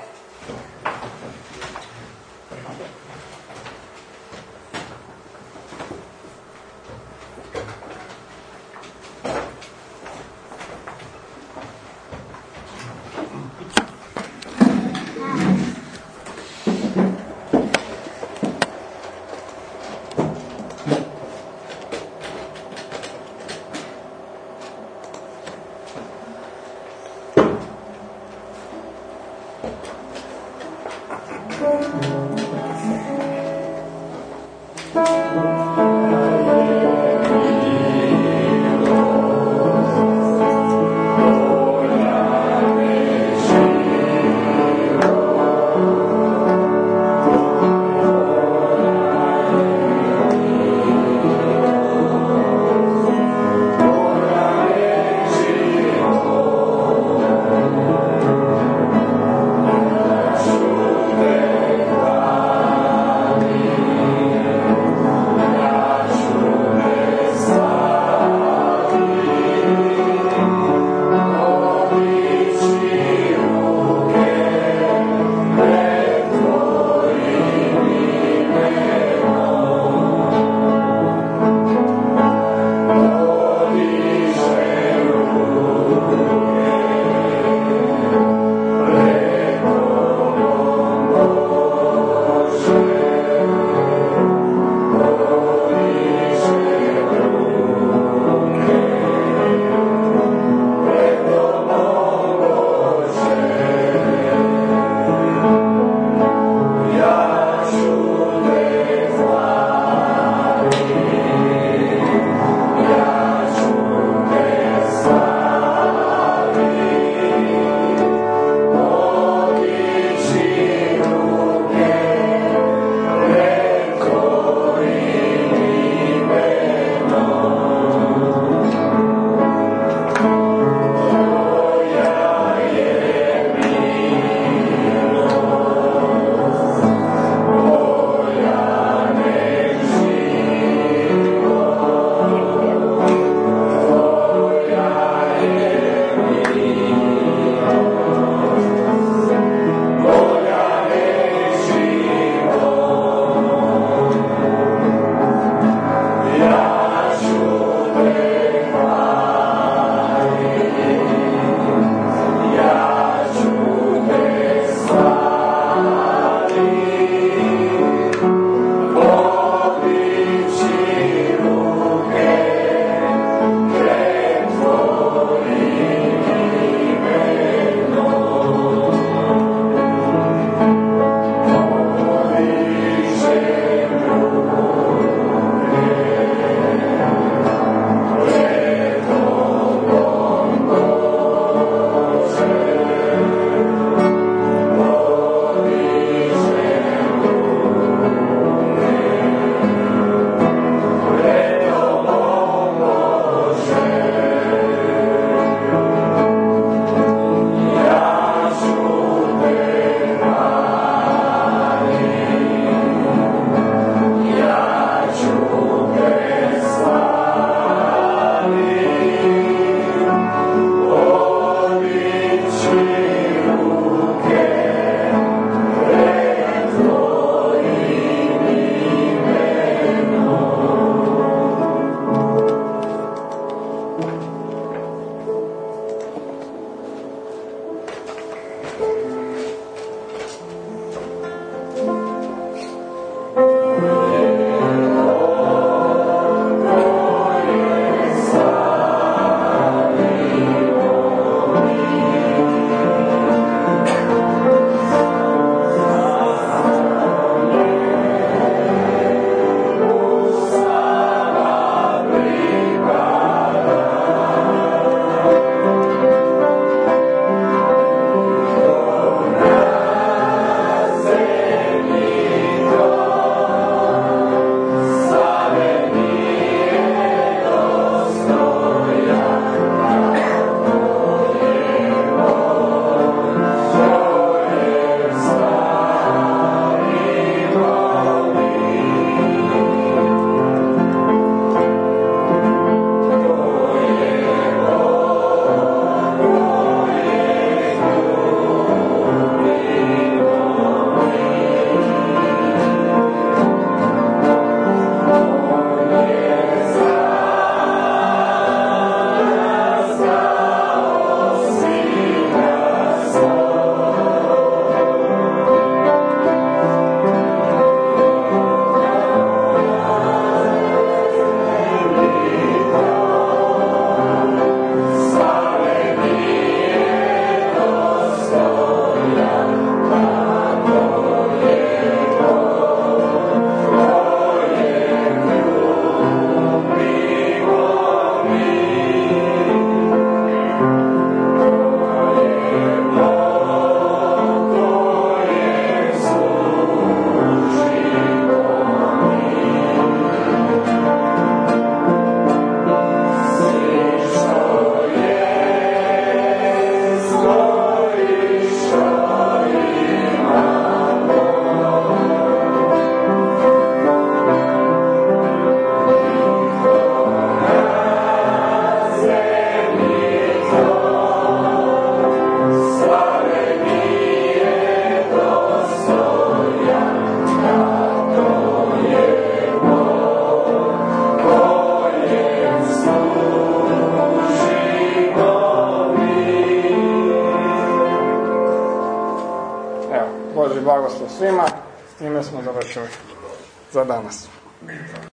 Božji blagoslov svima. Ime smo završili za danas.